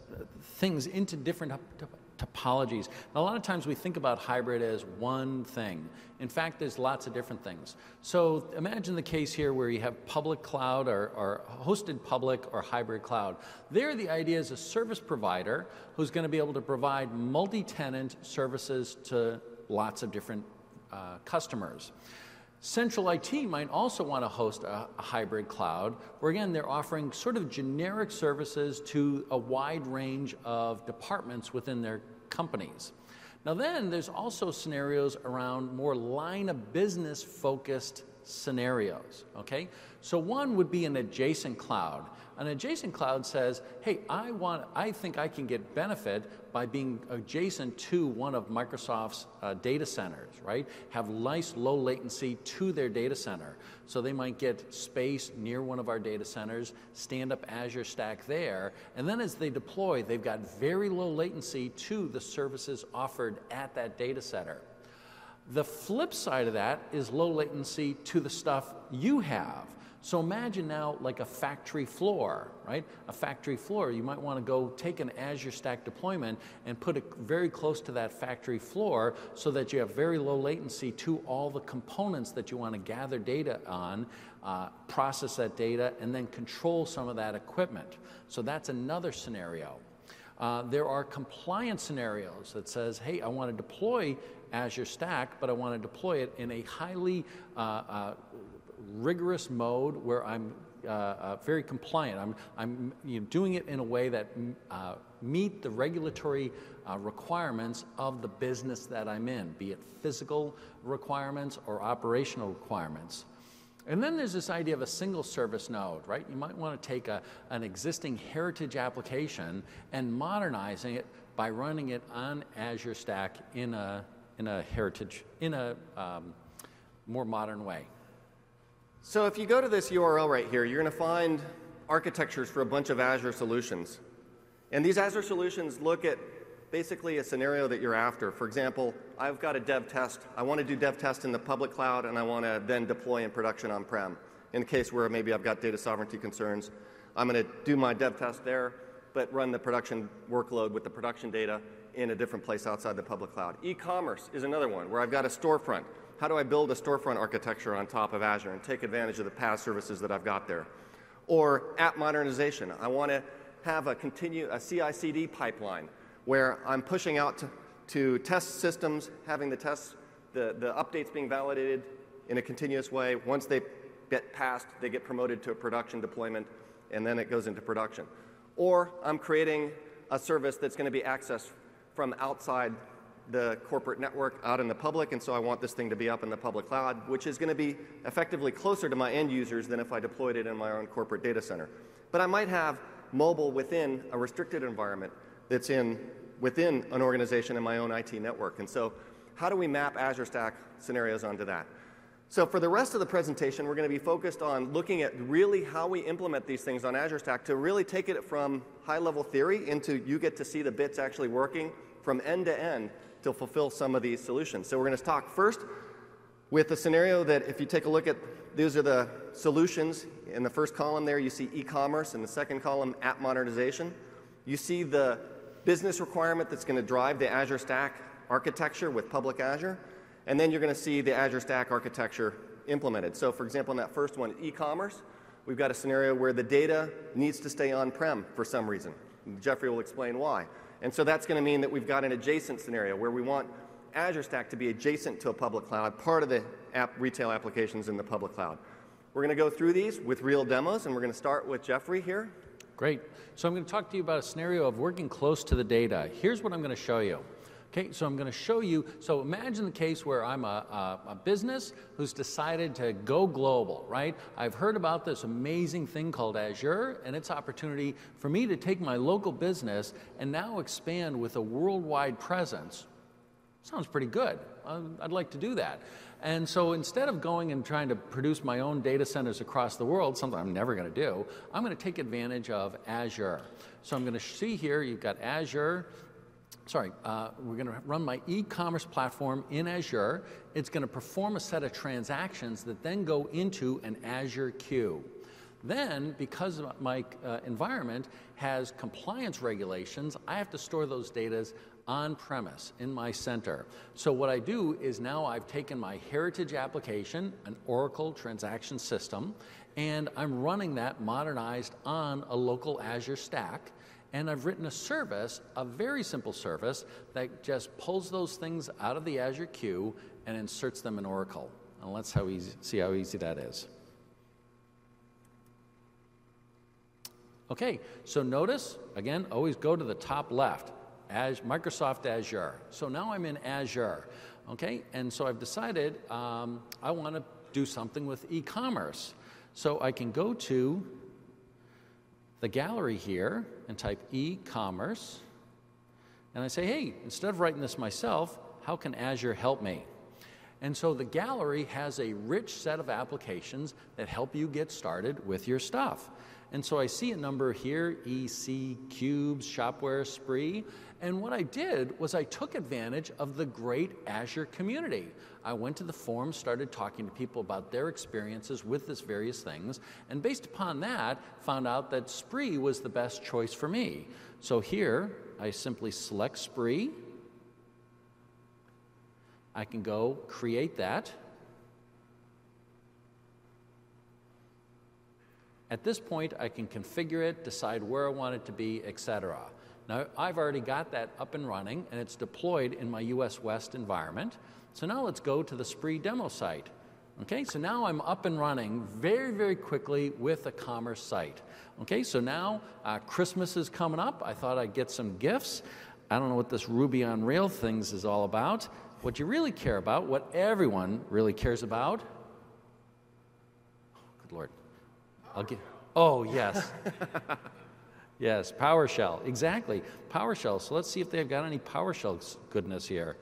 things into different top topologies. Now, a lot of times we think about hybrid as one thing. In fact, there's lots of different things. So imagine the case here where you have public cloud or, or hosted public or hybrid cloud. There, the idea is a service provider who's going to be able to provide multi-tenant services to lots of different uh, customers. Central I T might also want to host a, a hybrid cloud, where again, they're offering sort of generic services to a wide range of departments within their companies. Now then, there's also scenarios around more line of business focused scenarios, okay? So one would be an adjacent cloud. An adjacent cloud says, hey, I want, I think I can get benefit by being adjacent to one of Microsoft's uh, data centers, right? Have nice low latency to their data center. So they might get space near one of our data centers, stand up Azure Stack there, and then as they deploy, they've got very low latency to the services offered at that data center. The flip side of that is low latency to the stuff you have. So imagine now like a factory floor, right? A factory floor, you might want to go take an Azure Stack deployment and put it very close to that factory floor so that you have very low latency to all the components that you want to gather data on, uh, process that data, and then control some of that equipment. So that's another scenario. Uh, there are compliance scenarios that says, hey, I want to deploy Azure Stack, but I want to deploy it in a highly uh, uh, rigorous mode where I'm uh, uh, very compliant. I'm, I'm you know, doing it in a way that uh, meet the regulatory uh, requirements of the business that I'm in, be it physical requirements or operational requirements. And then there's this idea of a single service node, right? You might want to take a, an existing heritage application and modernizing it by running it on Azure Stack in a, in a heritage, in a um, more modern way. So if you go to this U R L right here, you're going to find architectures for a bunch of Azure solutions. And these Azure solutions look at basically a scenario that you're after. For example, I've got a dev test. I want to do dev test in the public cloud, and I want to then deploy in production on-prem. In a case where maybe I've got data sovereignty concerns, I'm going to do my dev test there, but run the production workload with the production data in a different place outside the public cloud. E-commerce is another one where I've got a storefront. How do I build a storefront architecture on top of Azure and take advantage of the PaaS services that I've got there? Or app modernization. I want to have a, continue, a C I C D pipeline where I'm pushing out to, to test systems, having the tests, the, the updates being validated in a continuous way. Once they get passed, they get promoted to a production deployment, and then it goes into production. Or I'm creating a service that's going to be accessed from outside the corporate network out in the public, and so I want this thing to be up in the public cloud, which is going to be effectively closer to my end users than if I deployed it in my own corporate data center. But I might have mobile within a restricted environment that's in within an organization in my own I T network. And so how do we map Azure Stack scenarios onto that? So for the rest of the presentation, we're going to be focused on looking at really how we implement these things on Azure Stack to really take it from high-level theory into you get to see the bits actually working from end to end to fulfill some of these solutions. So we're going to talk first with the scenario that if you take a look at, these are the solutions. In the first column there, you see e-commerce. In the second column, app modernization. You see the business requirement that's going to drive the Azure Stack architecture with public Azure. And then you're going to see the Azure Stack architecture implemented. So for example, in that first one, e-commerce, we've got a scenario where the data needs to stay on-prem for some reason. Jeffrey will explain why. And so that's going to mean that we've got an adjacent scenario where we want Azure Stack to be adjacent to a public cloud, part of the app retail applications in the public cloud. We're going to go through these with real demos, and we're going to start with Jeffrey here. Great. So I'm going to talk to you about a scenario of working close to the data. Here's what I'm going to show you. Okay, so I'm going to show you, so imagine the case where I'm a, a, a business who's decided to go global, right? I've heard about this amazing thing called Azure and its opportunity for me to take my local business and now expand with a worldwide presence. Sounds pretty good. I'd like to do that. And so instead of going and trying to produce my own data centers across the world, something I'm never going to do, I'm going to take advantage of Azure. So I'm going to see here, you've got Azure. Sorry, uh, we're going to run my e-commerce platform in Azure. It's going to perform a set of transactions that then go into an Azure queue. Then, because my uh, environment has compliance regulations, I have to store those data on-premise in my center. So what I do is now I've taken my heritage application, an Oracle transaction system, and I'm running that modernized on a local Azure stack. And I've written a service, a very simple service, that just pulls those things out of the Azure queue and inserts them in Oracle. And let's how easy, see how easy that is. Okay, so notice, again, always go to the top left, Az- Microsoft Azure. So now I'm in Azure, okay? And so I've decided um, I want to do something with e-commerce. So I can go to the gallery here and type e-commerce, and I say, hey, instead of writing this myself, how can Azure help me? And so the gallery has a rich set of applications that help you get started with your stuff. And so I see a number here, E C, Cubes, Shopware, Spree, and what I did was I took advantage of the great Azure community. I went to the forums, started talking to people about their experiences with this various things, and based upon that, found out that Spree was the best choice for me. So here, I simply select Spree. I can go create that. At this point, I can configure it, decide where I want it to be, et cetera. Now, I've already got that up and running, and it's deployed in my U S West environment. So now let's go to the Spree demo site. Okay, so now I'm up and running very, very quickly with a commerce site. Okay, so now uh, Christmas is coming up. I thought I'd get some gifts. I don't know what this Ruby on Rails things is all about. What you really care about, what everyone really cares about, oh, good Lord. I'll get, oh, yes. Yes, PowerShell, exactly, PowerShell. So let's see if they've got any PowerShell goodness here.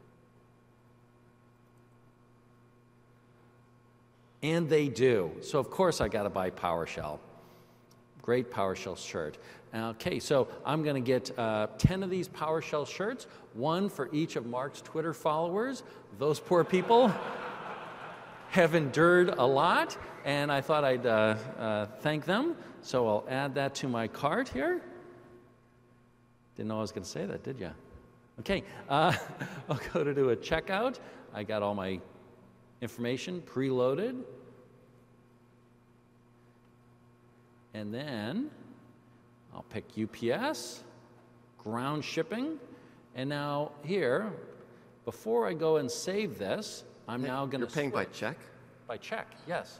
And they do. So of course I got to buy PowerShell. Great PowerShell shirt. Okay, so I'm going to get uh, ten of these PowerShell shirts, one for each of Mark's Twitter followers. Those poor people have endured a lot, and I thought I'd uh, uh, thank them. So I'll add that to my cart here. Didn't know I was going to say that, did you? Okay, uh, I'll go to do a checkout. I got all my information preloaded. And then I'll pick U P S, ground shipping, and now here, before I go and save this, I'm hey, now going to You're paying by check? By check, yes.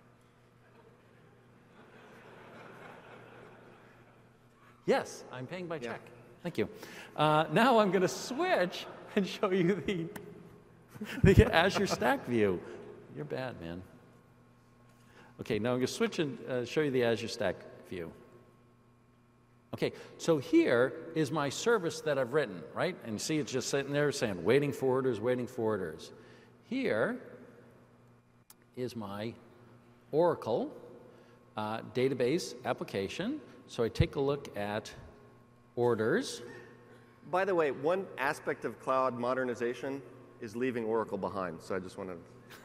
Yes, I'm paying by yeah. check. Thank you. Uh, now I'm going to switch and show you the, the Azure Stack view. You're bad, man. Okay, now I'm going to switch and uh, show you the Azure Stack view. Okay, so here is my service that I've written, right? And you see it's just sitting there saying, waiting for orders, waiting for orders. Here is my Oracle uh, database application. So I take a look at orders. By the way, one aspect of cloud modernization is leaving Oracle behind. So I just want to...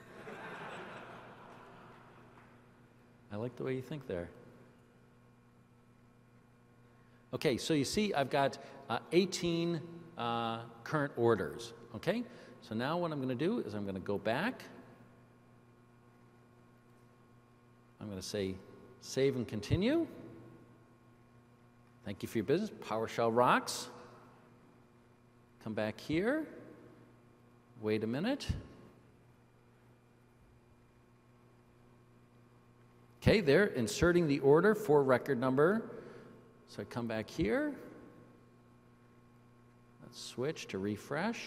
I like the way you think there. Okay, so you see I've got uh, eighteen uh, current orders, okay? So now what I'm going to do is I'm going to go back. I'm going to say save and continue. Thank you for your business. PowerShell rocks. Come back here. Wait a minute. Okay, they're inserting the order for record number. So I come back here. Let's switch to refresh.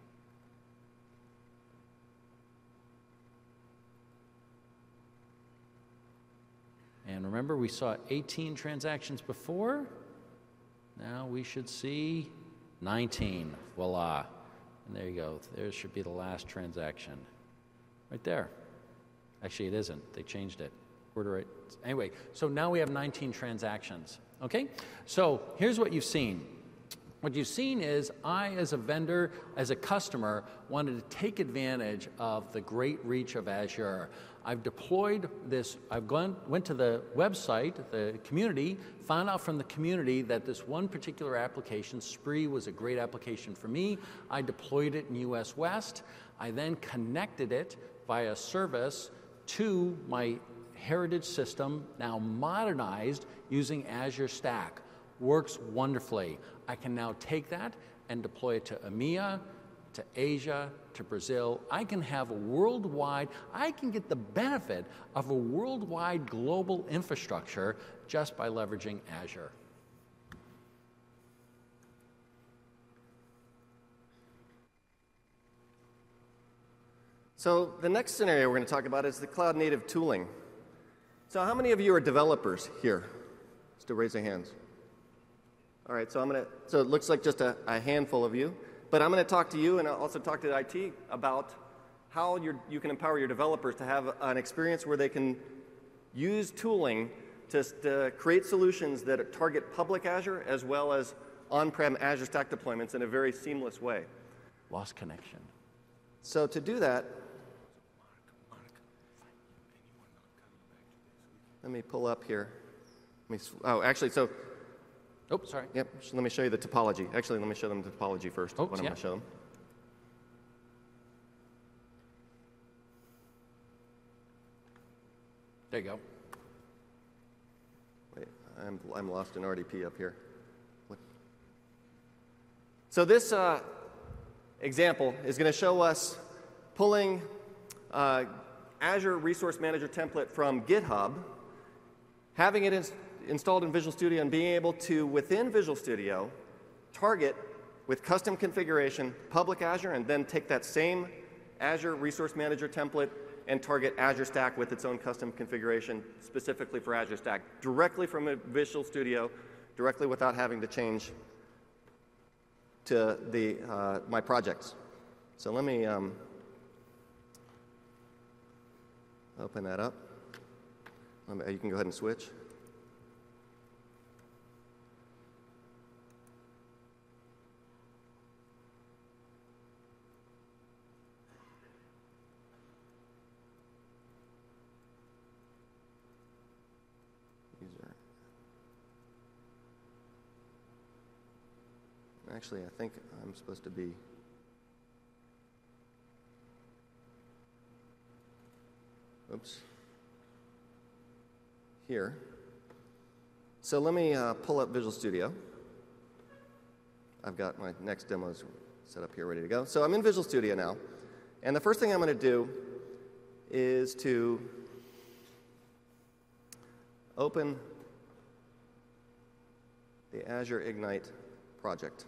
And remember, we saw eighteen transactions before. Now we should see nineteen. Voila. And there you go. There should be the last transaction. Right there. Actually, it isn't. They changed it. Order it. Anyway, so now we have nineteen transactions. Okay? So here's what you've seen. What you've seen is I, as a vendor, as a customer, wanted to take advantage of the great reach of Azure. I've deployed this, I've gone, went to the website, the community, found out from the community that this one particular application, Spree, was a great application for me. I deployed it in U S West. I then connected it via service to my heritage system, now modernized using Azure Stack. Works wonderfully. I can now take that and deploy it to EMEA, to Asia, to Brazil. I can have a worldwide, I can get the benefit of a worldwide global infrastructure just by leveraging Azure. So the next scenario we're going to talk about is the cloud native tooling. So how many of you are developers here? Just to raise your hands. All right, so I'm going to, so it looks like just a, a handful of you, but I'm going to talk to you and I'll also talk to the I T about how you're, you can empower your developers to have an experience where they can use tooling to, to create solutions that target public Azure as well as on-prem Azure Stack deployments in a very seamless way. Lost connection. So to do that, let me pull up here. Let me, oh, actually, so Oh, sorry. Yep, so let me show you the topology. Actually, let me show them the topology first, Oh, what I'm yeah. going to show them. There you go. Wait, I'm, I'm lost in R D P up here. What? So this uh, example is going to show us pulling uh, Azure Resource Manager template from GitHub, having it in, installed in Visual Studio, and being able to, within Visual Studio, target with custom configuration public Azure, and then take that same Azure Resource Manager template and target Azure Stack with its own custom configuration specifically for Azure Stack, directly from a Visual Studio, directly without having to change to the, uh, my projects. So let me um, open that up. Let me, you can go ahead and switch. Actually, I think I'm supposed to be oops here. So let me uh, pull up Visual Studio. I've got my next demos set up here ready to go. So I'm in Visual Studio now, and the first thing I'm going to do is to open the Azure Ignite project.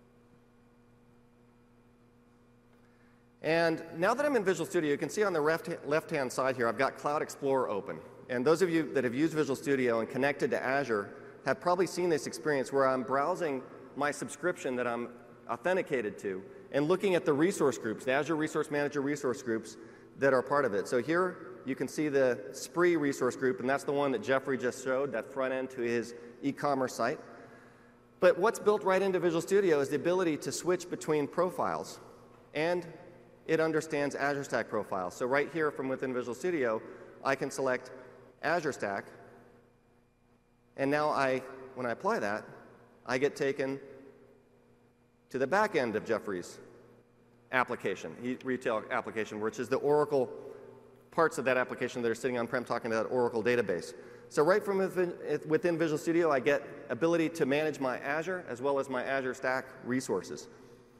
And now that I'm in Visual Studio, you can see on the left-hand side here, I've got Cloud Explorer open. And those of you that have used Visual Studio and connected to Azure have probably seen this experience where I'm browsing my subscription that I'm authenticated to and looking at the resource groups, the Azure Resource Manager resource groups that are part of it. So here you can see the Spree resource group, and that's the one that Jeffrey just showed, that front end to his e-commerce site. But what's built right into Visual Studio is the ability to switch between profiles, and it understands Azure Stack profiles. So right here from within Visual Studio, I can select Azure Stack, and now I, when I apply that, I get taken to the back end of Jeffrey's application, retail application, which is the Oracle parts of that application that are sitting on-prem talking to that Oracle database. So right from within, within Visual Studio, I get ability to manage my Azure as well as my Azure Stack resources.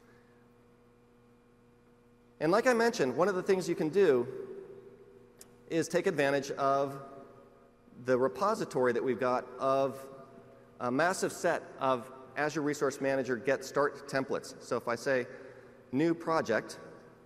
And like I mentioned, one of the things you can do is take advantage of the repository that we've got of a massive set of Azure Resource Manager get start templates. So if I say new project,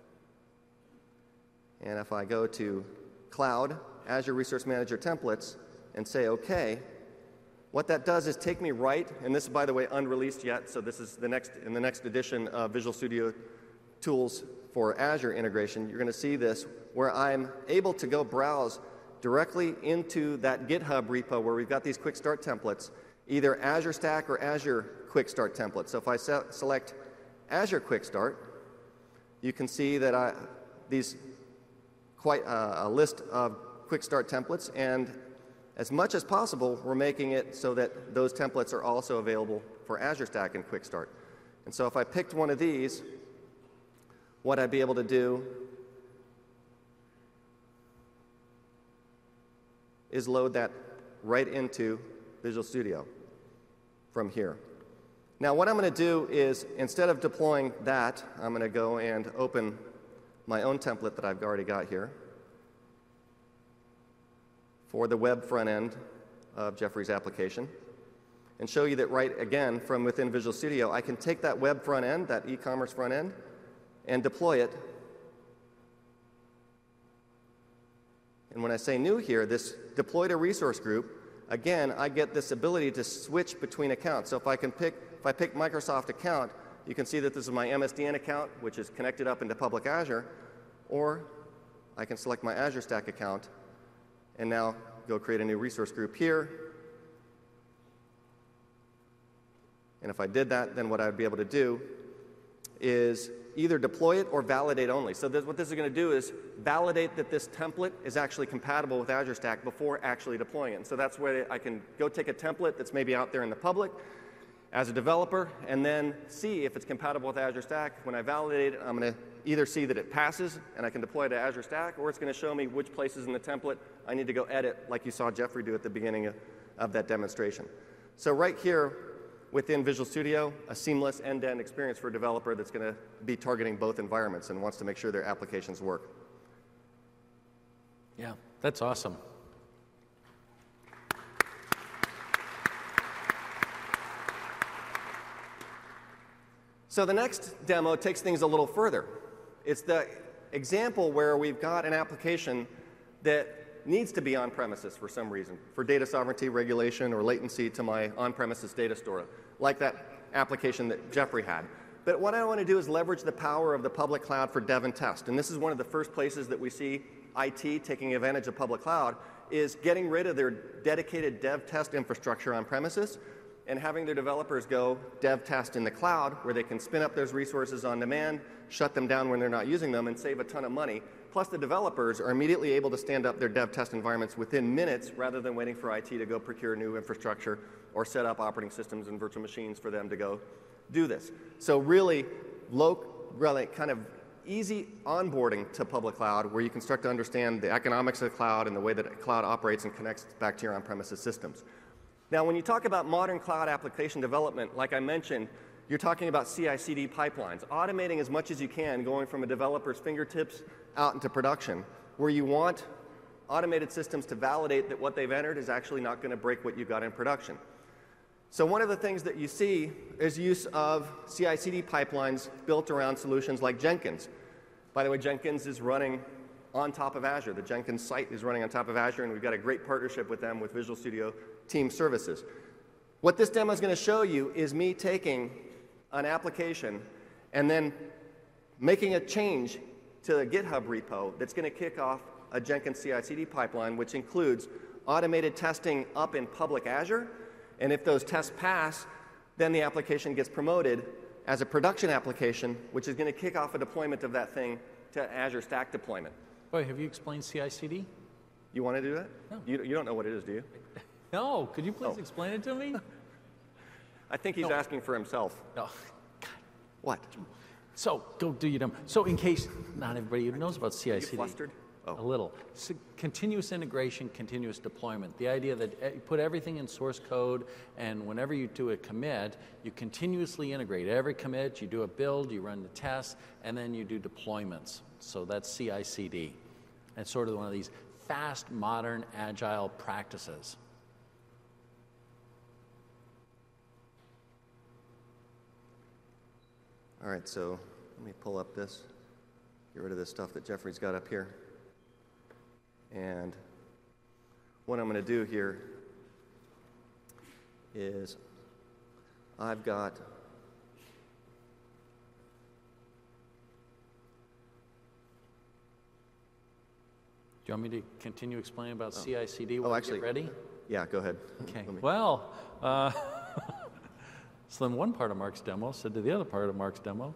and if I go to Cloud, Azure Resource Manager templates, and say OK, what that does is take me right, and this is, by the way, unreleased yet, so this is the next, in the next edition of Visual Studio Tools for Azure integration, you're going to see this, where I'm able to go browse directly into that GitHub repo where we've got these quick start templates, either Azure Stack or Azure Quick Start templates. So if I se select Azure Quick Start, you can see that I, these quite uh, a list of quick start templates, and as much as possible, we're making it so that those templates are also available for Azure Stack and Quick Start. And so if I picked one of these, what I'd be able to do is load that right into Visual Studio from here. Now what I'm going to do is, instead of deploying that, I'm going to go and open my own template that I've already got here for the web front end of Jeffrey's application, and show you that right again from within Visual Studio, I can take that web front end, that e-commerce front end, and deploy it. And when I say new here, this deploy to resource group, again, I get this ability to switch between accounts. So if I can pick, if I pick Microsoft account, you can see that this is my M S D N account, which is connected up into public Azure, or I can select my Azure Stack account and now go create a new resource group here. And if I did that, then what I would be able to do is either deploy it or validate only. So this, what this is going to do is validate that this template is actually compatible with Azure Stack before actually deploying it. And so that's where I can go take a template that's maybe out there in the public as a developer and then see if it's compatible with Azure Stack. When I validate it, I'm going to either see that it passes and I can deploy it to Azure Stack, or it's going to show me which places in the template I need to go edit, like you saw Jeffrey do at the beginning of, of that demonstration. So right here, within Visual Studio, a seamless end-to-end experience for a developer that's going to be targeting both environments and wants to make sure their applications work. Yeah, that's awesome. So the next demo takes things a little further. It's the example where we've got an application that needs to be on premises for some reason, for data sovereignty, regulation, or latency to my on-premises data store, like that application that Jeffrey had. But what I want to do is leverage the power of the public cloud for dev and test. And this is one of the first places that we see I T taking advantage of public cloud, is getting rid of their dedicated dev test infrastructure on premises and having their developers go dev test in the cloud, where they can spin up those resources on demand, shut them down when they're not using them, and save a ton of money. Plus, the developers are immediately able to stand up their dev test environments within minutes rather than waiting for I T to go procure new infrastructure or set up operating systems and virtual machines for them to go do this. So really, low, really kind of easy onboarding to public cloud, where you can start to understand the economics of the cloud and the way that cloud operates and connects back to your on-premises systems. Now, when you talk about modern cloud application development, like I mentioned, you're talking about C I C D pipelines, automating as much as you can, going from a developer's fingertips out into production, where you want automated systems to validate that what they've entered is actually not going to break what you got in production. So one of the things that you see is use of C I C D pipelines built around solutions like Jenkins. By the way, Jenkins is running on top of Azure. The Jenkins site is running on top of Azure, and we've got a great partnership with them with Visual Studio Team Services. What this demo is going to show you is me taking an application and then making a change to the GitHub repo that's going to kick off a Jenkins C I C D pipeline, which includes automated testing up in public Azure. And if those tests pass, then the application gets promoted as a production application, which is going to kick off a deployment of that thing to Azure Stack deployment. Wait, have you explained C I C D? You want to do that? No. You, you don't know what it is, do you? No. Could you please Oh. explain it to me? I think he's No. asking for himself. No. What? So go do your demo. So in case not everybody knows about C I C D. You flustered? Oh. A little. So continuous integration, continuous deployment. The idea that you put everything in source code, and whenever you do a commit, you continuously integrate. Every commit, you do a build, you run the tests, and then you do deployments. So that's C I C D. It's sort of one of these fast, modern, agile practices. All right, so let me pull up this, get rid of this stuff that Jeffrey's got up here. And what I'm going to do here is I've got Do you want me to continue explaining about C I C D while Oh, you actually, get ready? yeah, go ahead. Okay. Let me- Well, uh, so then one part of Mark's demo said to the other part of Mark's demo,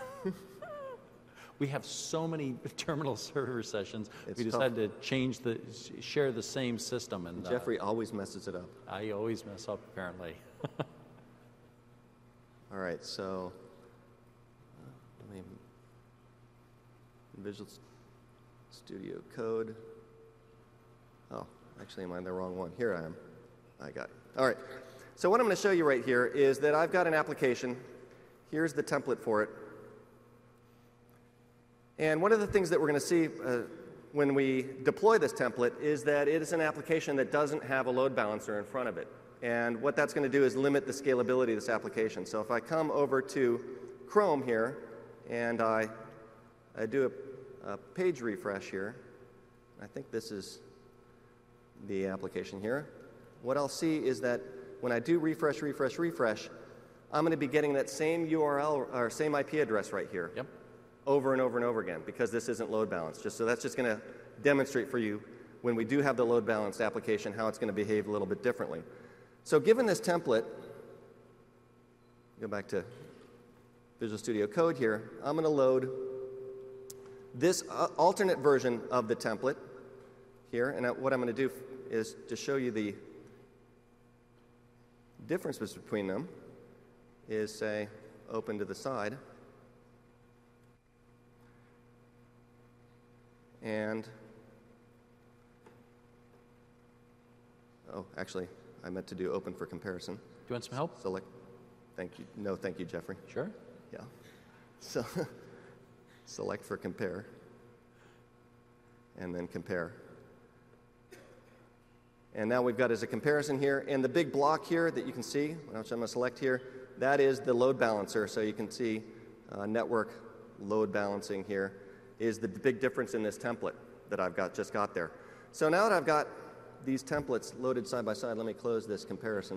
we have so many terminal server sessions, It's we decided to change the, share the same system. And uh, Jeffrey always messes it up. I always mess up, apparently. All right, so uh, let me Visual Studio Code. Oh, actually, am I in the wrong one? Here I am. I got it. All right. So what I'm going to show you right here is that I've got an application. Here's the template for it. And one of the things that we're going to see uh, when we deploy this template is that it is an application that doesn't have a load balancer in front of it. And what that's going to do is limit the scalability of this application. So if I come over to Chrome here and I, I do a, a page refresh here, I think this is the application here. What I'll see is that when I do refresh, refresh, refresh, I'm going to be getting that same U R L or same I P address right here. Yep. Over and over and over again, because this isn't load balanced. Just so that's just going to demonstrate for you when we do have the load balanced application how it's going to behave a little bit differently. So given this template, go back to Visual Studio Code here, I'm going to load this uh, alternate version of the template here, and what I'm going to do is to show you the difference between them is say open to the side. And, oh, actually, I meant to do open for comparison. Do you want some help? Select, thank you. No, thank you, Jeffrey. Sure. Yeah. So, select for compare, and then compare. And now we've got as a comparison here, and the big block here that you can see, which I'm going to select here, that is the load balancer. So you can see uh, network load balancing here is the big difference in this template that I've got just got there. So now that I've got these templates loaded side by side, let me close this comparison.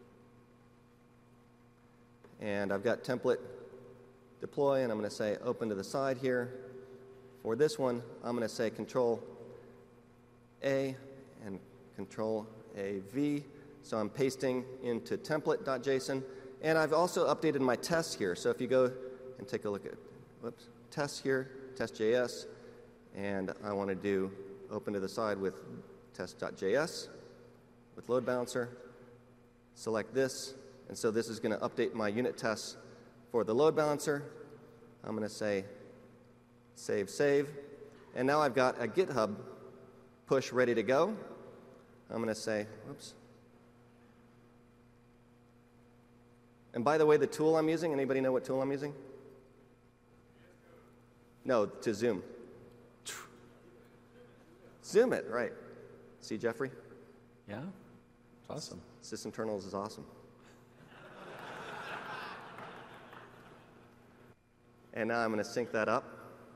And I've got template deploy, and I'm going to say open to the side here. For this one, I'm going to say Control A and Control A V. So I'm pasting into template.json. And I've also updated my tests here. So if you go and take a look at, whoops, tests here, test.js, and I want to do open to the side with test.js with load balancer. Select this, and so this is going to update my unit tests for the load balancer. I'm going to say save, save, and now I've got a GitHub push ready to go. I'm going to say, whoops. And by the way, the tool I'm using, anybody know what tool I'm using? No, to zoom. Zoom it, right. See, Jeffrey? Yeah? It's awesome. Sysinternals is awesome. And now I'm going to sync that up.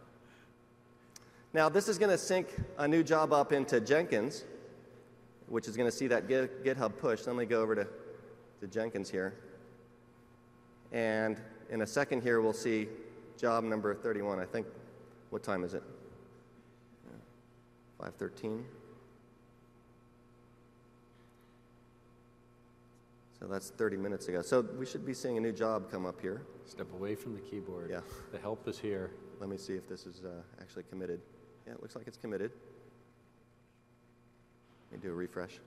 Now, this is going to sync a new job up into Jenkins, which is going to see that GitHub push. Let me go over to, to to Jenkins here. And in a second here, we'll see job number thirty-one. I think, what time is it? five thirteen. So that's thirty minutes ago. So we should be seeing a new job come up here. Step away from the keyboard. Yeah. The help is here. Let me see if this is uh, actually committed. Yeah, it looks like it's committed. Let me do a refresh.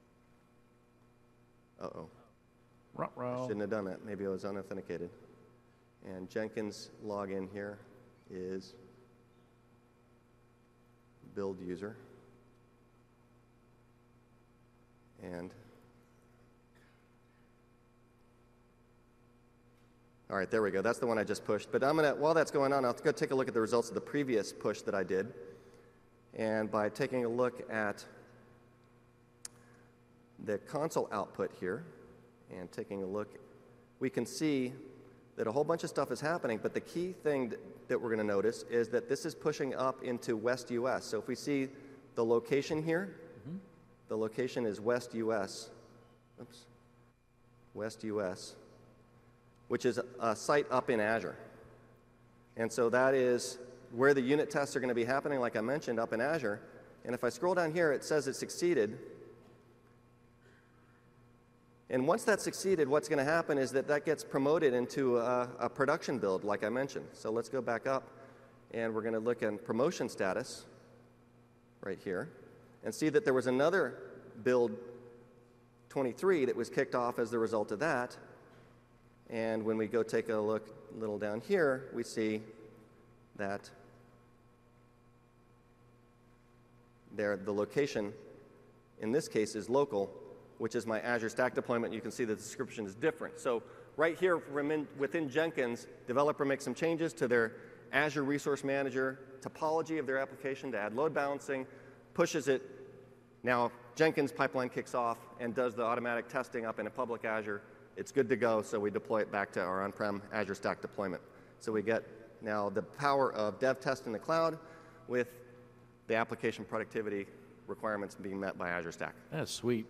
Uh-oh. I shouldn't have done that. Maybe I was unauthenticated. And Jenkins login here is build user. And all right, there we go. That's the one I just pushed. But I'm gonna, while that's going on, I'll go take a look at the results of the previous push that I did. And by taking a look at the console output here and taking a look, we can see that a whole bunch of stuff is happening, but the key thing that we're going to notice is that this is pushing up into West U S. So if we see the location here, mm-hmm. the location is West U S. Oops. West U S, which is a site up in Azure. And so that is where the unit tests are going to be happening, like I mentioned, up in Azure. And if I scroll down here, it says it succeeded. And once that's succeeded, what's going to happen is that that gets promoted into a, a production build, like I mentioned. So let's go back up, and we're going to look at promotion status right here and see that there was another build twenty-three that was kicked off as the result of that. And when we go take a look a little down here, we see that there, the location in this case is local, which is my Azure Stack deployment. You can see the description is different. So right here within Jenkins, developer makes some changes to their Azure Resource Manager topology of their application to add load balancing, pushes it. Now Jenkins pipeline kicks off and does the automatic testing up in a public Azure. It's good to go, so we deploy it back to our on-prem Azure Stack deployment. So we get now the power of dev test in the cloud with the application productivity requirements being met by Azure Stack. That's sweet.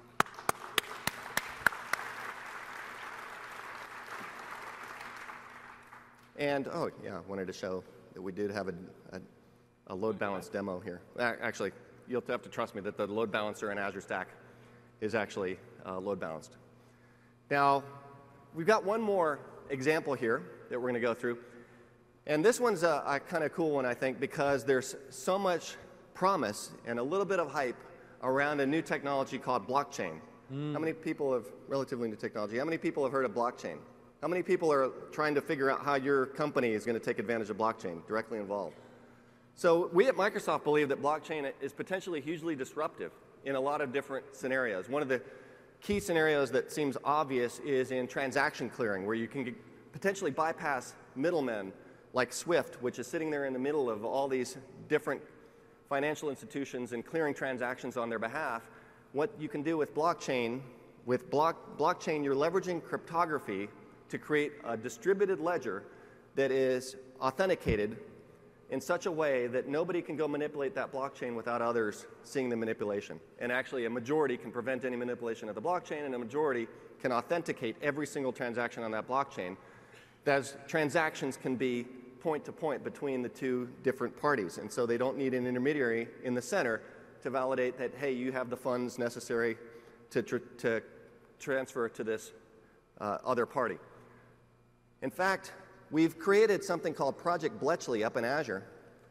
And, oh, yeah, I wanted to show that we did have a, a, a load balance demo here. Actually, you'll have to trust me that the load balancer in Azure Stack is actually uh, load balanced. Now, we've got one more example here that we're going to go through. And this one's a, a kind of cool one, I think, because there's so much promise and a little bit of hype around a new technology called blockchain. Mm. How many people have, relatively new technology, how many people have heard of blockchain? How many people are trying to figure out how your company is going to take advantage of blockchain, directly involved? So we at Microsoft believe that blockchain is potentially hugely disruptive in a lot of different scenarios. One of the key scenarios that seems obvious is in transaction clearing, where you can get, potentially bypass middlemen like SWIFT, which is sitting there in the middle of all these different financial institutions and clearing transactions on their behalf. What you can do with blockchain, with block, blockchain, you're leveraging cryptography to create a distributed ledger that is authenticated in such a way that nobody can go manipulate that blockchain without others seeing the manipulation. And actually, a majority can prevent any manipulation of the blockchain, and a majority can authenticate every single transaction on that blockchain. Those transactions can be point-to-point between the two different parties, and so they don't need an intermediary in the center to validate that, hey, you have the funds necessary to, tr to transfer to this uh, other party. In fact, we've created something called Project Bletchley up in Azure.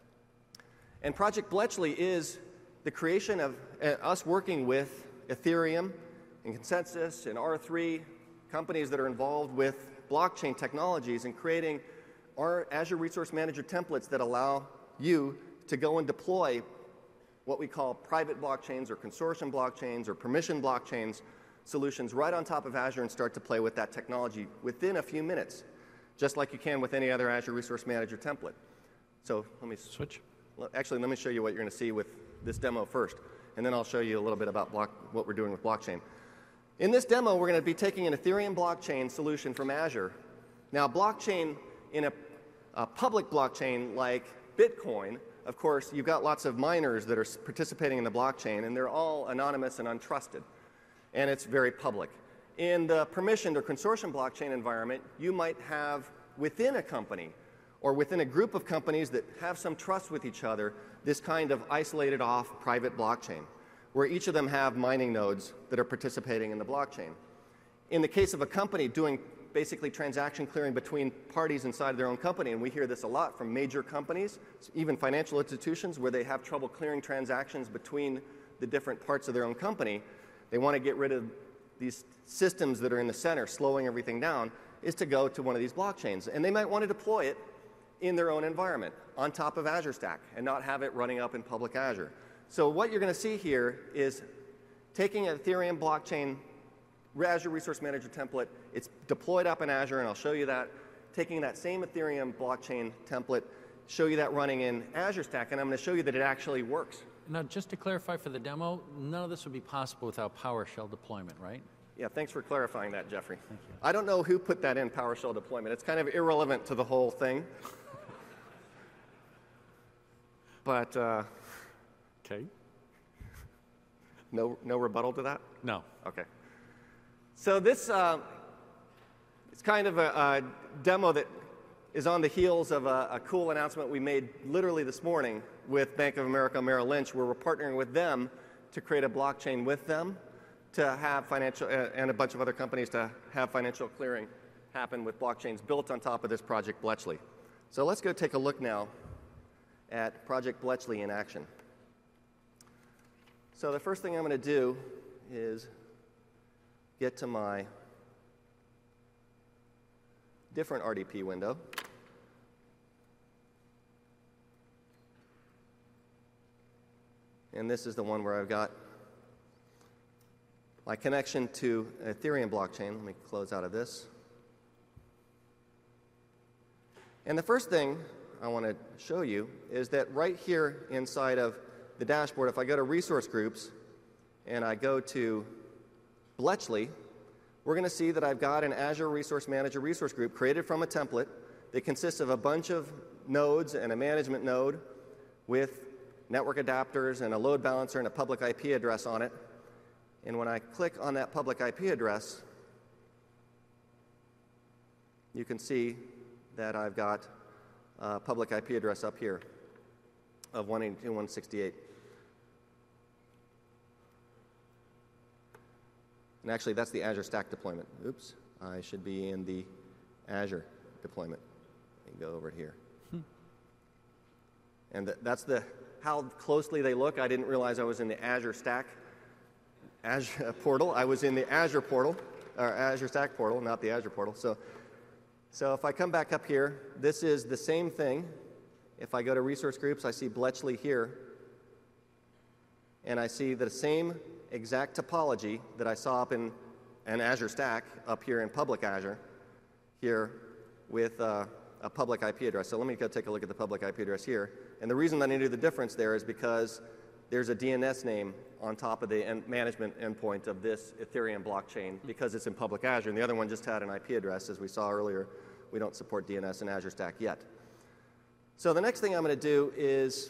And Project Bletchley is the creation of uh, us working with Ethereum and Consensus and R three, companies that are involved with blockchain technologies, and creating our Azure Resource Manager templates that allow you to go and deploy what we call private blockchains or consortium blockchains or permission blockchains solutions right on top of Azure and start to play with that technology within a few minutes, just like you can with any other Azure Resource Manager template. So let me switch. Actually, let me show you what you're going to see with this demo first, and then I'll show you a little bit about block, what we're doing with blockchain. In this demo, we're going to be taking an Ethereum blockchain solution from Azure. Now, blockchain in a, a public blockchain like Bitcoin, of course, you've got lots of miners that are participating in the blockchain, and they're all anonymous and untrusted, and it's very public. In the permissioned or consortium blockchain environment, you might have within a company or within a group of companies that have some trust with each other this kind of isolated off private blockchain, where each of them have mining nodes that are participating in the blockchain. In the case of a company doing basically transaction clearing between parties inside of their own company, and we hear this a lot from major companies, even financial institutions, where they have trouble clearing transactions between the different parts of their own company, they want to get rid of these systems that are in the center, slowing everything down, is to go to one of these blockchains. And they might want to deploy it in their own environment on top of Azure Stack and not have it running up in public Azure. So what you're going to see here is taking an Ethereum blockchain Azure Resource Manager template, it's deployed up in Azure, and I'll show you that, taking that same Ethereum blockchain template, show you that running in Azure Stack, and I'm going to show you that it actually works. Now, just to clarify for the demo, none of this would be possible without PowerShell deployment, right? Yeah, thanks for clarifying that, Jeffrey. Thank you. I don't know who put that in PowerShell deployment. It's kind of irrelevant to the whole thing. But, uh, okay. No, no rebuttal to that? No. Okay. So this uh, is kind of a, a demo that is on the heels of a, a cool announcement we made literally this morning with Bank of America Merrill Lynch, where we're partnering with them to create a blockchain with them to have financial, uh, and a bunch of other companies to have financial clearing happen with blockchains built on top of this Project Bletchley. So let's go take a look now at Project Bletchley in action. So the first thing I'm going to do is get to my different R D P window. And this is the one where I've got my connection to Ethereum blockchain. Let me close out of this. And the first thing I want to show you is that right here inside of the dashboard, if I go to resource groups and I go to Bletchley, we're going to see that I've got an Azure Resource Manager resource group created from a template that consists of a bunch of nodes and a management node with network adapters and a load balancer and a public I P address on it. And when I click on that public I P address, you can see that I've got a public I P address up here of one eighty-two dot one sixty-eight. And actually, that's the Azure Stack deployment. Oops, I should be in the Azure deployment. Let me go over here. Hmm. And th that's the how closely they look. I didn't realize I was in the Azure Stack Azure portal. I was in the Azure portal, or Azure Stack portal, not the Azure portal. So, so if I come back up here, this is the same thing. If I go to resource groups, I see Bletchley here, and I see the same exact topology that I saw up in an Azure Stack up here in public Azure here with uh, a public I P address. So let me go take a look at the public I P address here. And the reason that I knew the difference there is because there's a D N S name on top of the end management endpoint of this Ethereum blockchain because it's in public Azure, and the other one just had an I P address. As we saw earlier, we don't support D N S in Azure Stack yet. So the next thing I'm going to do is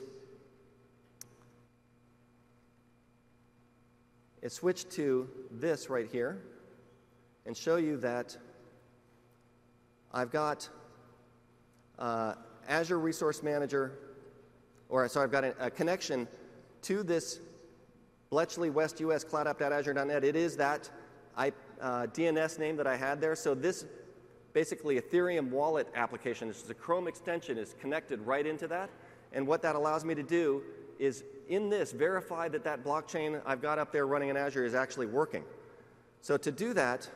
is switch to this right here and show you that I've got uh, Azure Resource Manager, or sorry, I've got a, a connection to this Bletchley West U S cloud app dot azure dot net. It is that I, uh, D N S name that I had there. So this basically Ethereum wallet application, this is a Chrome extension, is connected right into that. And what that allows me to do is in this verify that that blockchain I've got up there running in Azure is actually working. So to do that,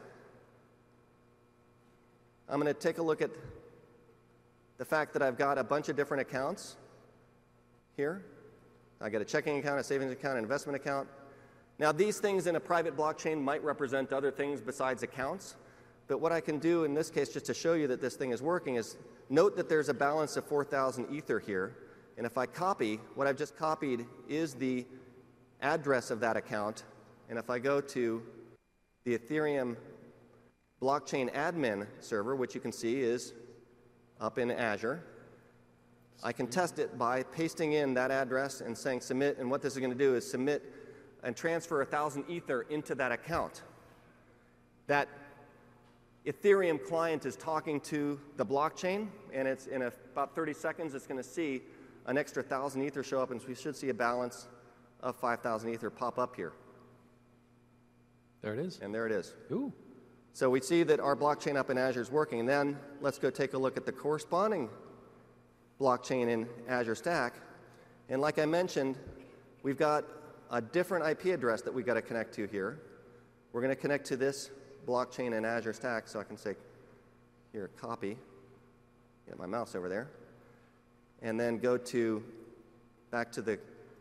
I'm going to take a look at the fact that I've got a bunch of different accounts here. I got a checking account, a savings account, an investment account. Now these things in a private blockchain might represent other things besides accounts, but what I can do in this case just to show you that this thing is working is note that there's a balance of four thousand Ether here, and if I copy, what I've just copied is the address of that account, and if I go to the Ethereum blockchain admin server, which you can see is up in Azure, I can test it by pasting in that address and saying submit, and what this is going to do is submit and transfer one thousand Ether into that account. that Ethereum client is talking to the blockchain, and it's in a, about thirty seconds, it's going to see an extra one thousand Ether show up, and we should see a balance of five thousand Ether pop up here. There it is. And there it is. Ooh. So we see that our blockchain up in Azure is working. And then let's go take a look at the corresponding blockchain in Azure Stack. And like I mentioned, we've got a different I P address that we've got to connect to here. We're going to connect to this blockchain in Azure Stack, so I can say, here, copy, get my mouse over there, and then go to, back to the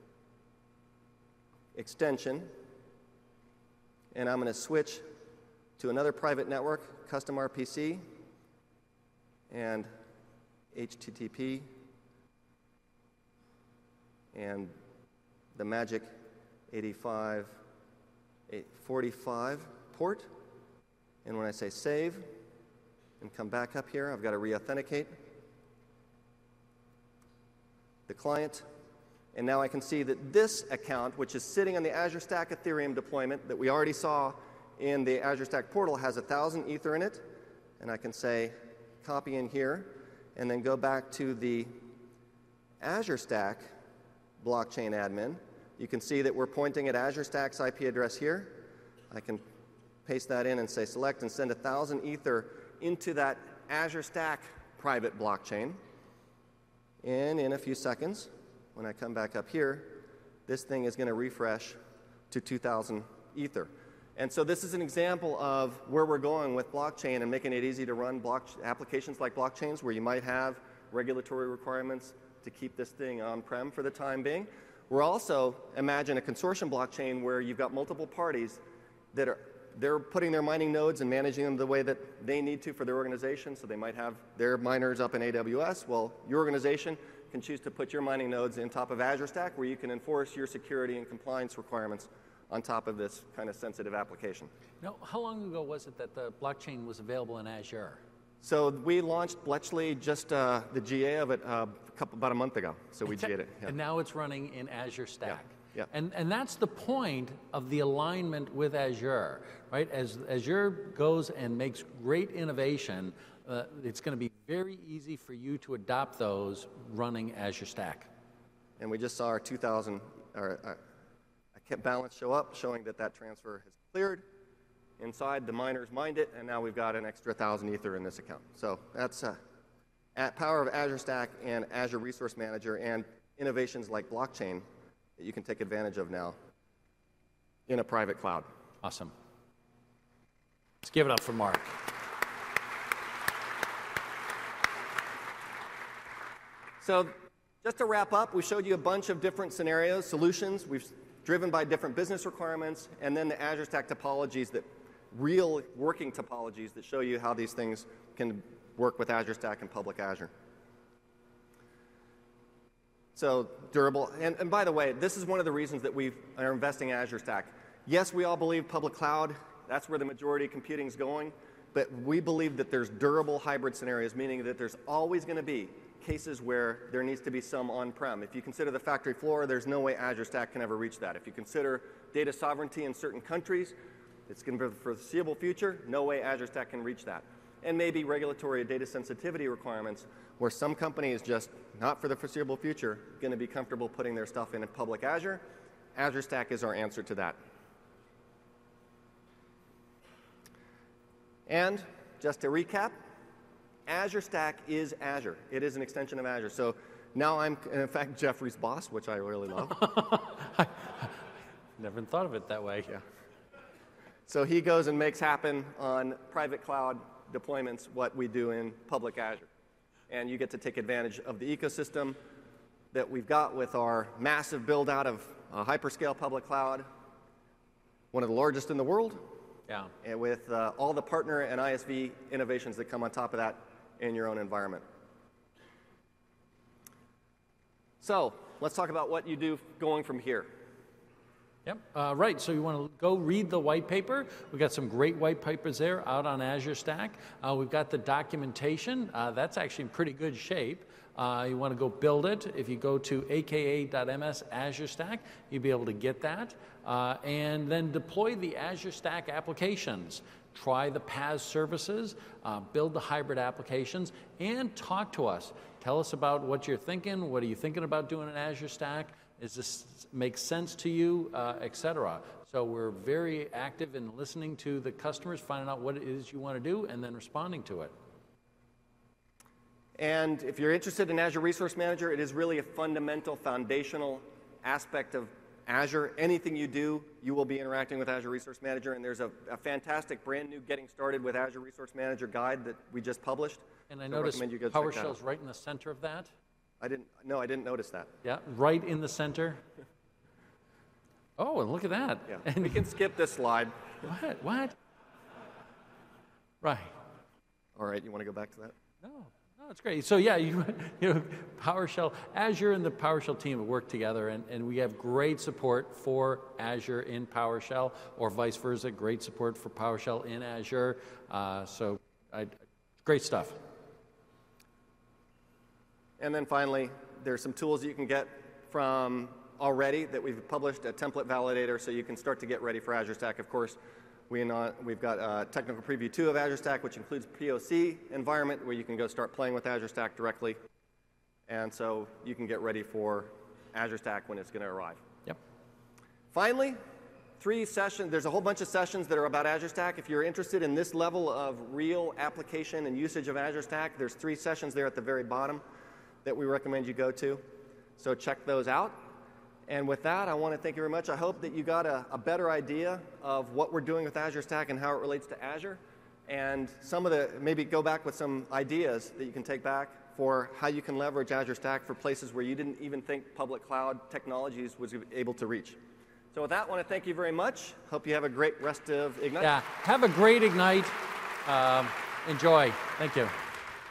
extension, and I'm going to switch to another private network, custom R P C, and H T T P, and the magic eighty-five forty-five port. And when I say save and come back up here, I've got to re-authenticate the client. And now I can see that this account, which is sitting on the Azure Stack Ethereum deployment that we already saw in the Azure Stack portal, has one thousand Ether in it. And I can say copy in here and then go back to the Azure Stack blockchain admin. You can see that we're pointing at Azure Stack's I P address here. I can paste that in and say select and send one thousand Ether into that Azure Stack private blockchain. And in a few seconds, when I come back up here, this thing is going to refresh to two thousand Ether. And so this is an example of where we're going with blockchain and making it easy to run block applications like blockchains where you might have regulatory requirements to keep this thing on-prem for the time being. We're also, imagine a consortium blockchain where you've got multiple parties that are they're putting their mining nodes and managing them the way that they need to for their organization. So they might have their miners up in A W S. Well, your organization can choose to put your mining nodes on top of Azure Stack where you can enforce your security and compliance requirements on top of this kind of sensitive application. Now, how long ago was it that the blockchain was available in Azure? So we launched Bletchley, just uh, the G A of it, uh, a couple, about a month ago. So we G'd it. Yeah. And now it's running in Azure Stack. Yeah. Yeah. And, and that's the point of the alignment with Azure, right? As Azure goes and makes great innovation, uh, it's going to be very easy for you to adopt those running Azure Stack. And we just saw our two thousand, our, our kept balance show up, showing that that transfer has cleared. Inside, the miners mined it, and now we've got an extra one thousand Ether in this account. So that's uh, at power of Azure Stack and Azure Resource Manager and innovations like blockchain that you can take advantage of now in a private cloud. Awesome. Let's give it up for Mark. So just to wrap up, we showed you a bunch of different scenarios, solutions. We've driven by different business requirements, and then the Azure Stack topologies, that real working topologies that show you how these things can work with Azure Stack and public Azure. So durable, and, and by the way, this is one of the reasons that we are investing in Azure Stack. Yes, we all believe public cloud, that's where the majority of computing is going, but we believe that there's durable hybrid scenarios, meaning that there's always going to be cases where there needs to be some on-prem. If you consider the factory floor, there's no way Azure Stack can ever reach that. If you consider data sovereignty in certain countries, it's going to be for the foreseeable future, no way Azure Stack can reach that. And maybe regulatory data sensitivity requirements where some companies just, not for the foreseeable future, going to be comfortable putting their stuff in a public Azure. Azure Stack is our answer to that. And just to recap, Azure Stack is Azure. It is an extension of Azure. So now I'm, in fact, Jeffrey's boss, which I really love. I never thought of it that way. Yeah. So he goes and makes happen on private cloud deployments what we do in public Azure. And you get to take advantage of the ecosystem that we've got with our massive build out of a hyperscale public cloud, one of the largest in the world. Yeah. And with uh, all the partner and I S V innovations that come on top of that in your own environment. So let's talk about what you do going from here. Yep, uh, right, so you want to go read the white paper. We've got some great white papers there out on Azure Stack. Uh, we've got the documentation. Uh, that's actually in pretty good shape. Uh, you want to go build it. If you go to aka dot m s Azure Stack, you'll be able to get that. Uh, and then deploy the Azure Stack applications. try the P A S services, uh, build the hybrid applications, and talk to us. Tell us about what you're thinking. What are you thinking about doing in Azure Stack? Does this make sense to you, uh, et cetera. So we're very active in listening to the customers, finding out what it is you want to do, and then responding to it. And if you're interested in Azure Resource Manager, it is really a fundamental, foundational aspect of Azure. Anything you do, you will be interacting with Azure Resource Manager, and there's a, a fantastic brand new Getting Started with Azure Resource Manager guide that we just published. And I so noticed I you go PowerShell's right in the center of that. I didn't, no, I didn't notice that. Yeah, right in the center. Oh, and look at that. Yeah. And we can skip this slide. What? What? Right. All right, you want to go back to that? No. No, it's great. So yeah, you, you know, PowerShell, Azure and the PowerShell team have worked together, and, and we have great support for Azure in PowerShell, or vice versa, great support for PowerShell in Azure. Uh, so I, great stuff. And then finally, there's some tools that you can get from already that we've published, a template validator, so you can start to get ready for Azure Stack. Of course, we not, we've got a technical preview two of Azure Stack, which includes P O C environment, where you can go start playing with Azure Stack directly. And so you can get ready for Azure Stack when it's going to arrive. Yep. Finally, three sessions. There's a whole bunch of sessions that are about Azure Stack. If you're interested in this level of real application and usage of Azure Stack, there's three sessions there at the very bottom that we recommend you go to. So check those out. And with that, I want to thank you very much. I hope that you got a, a better idea of what we're doing with Azure Stack and how it relates to Azure. And some of the, maybe go back with some ideas that you can take back for how you can leverage Azure Stack for places where you didn't even think public cloud technologies was able to reach. So with that, I want to thank you very much. Hope you have a great rest of Ignite. Yeah, have a great Ignite. Um, enjoy. Thank you.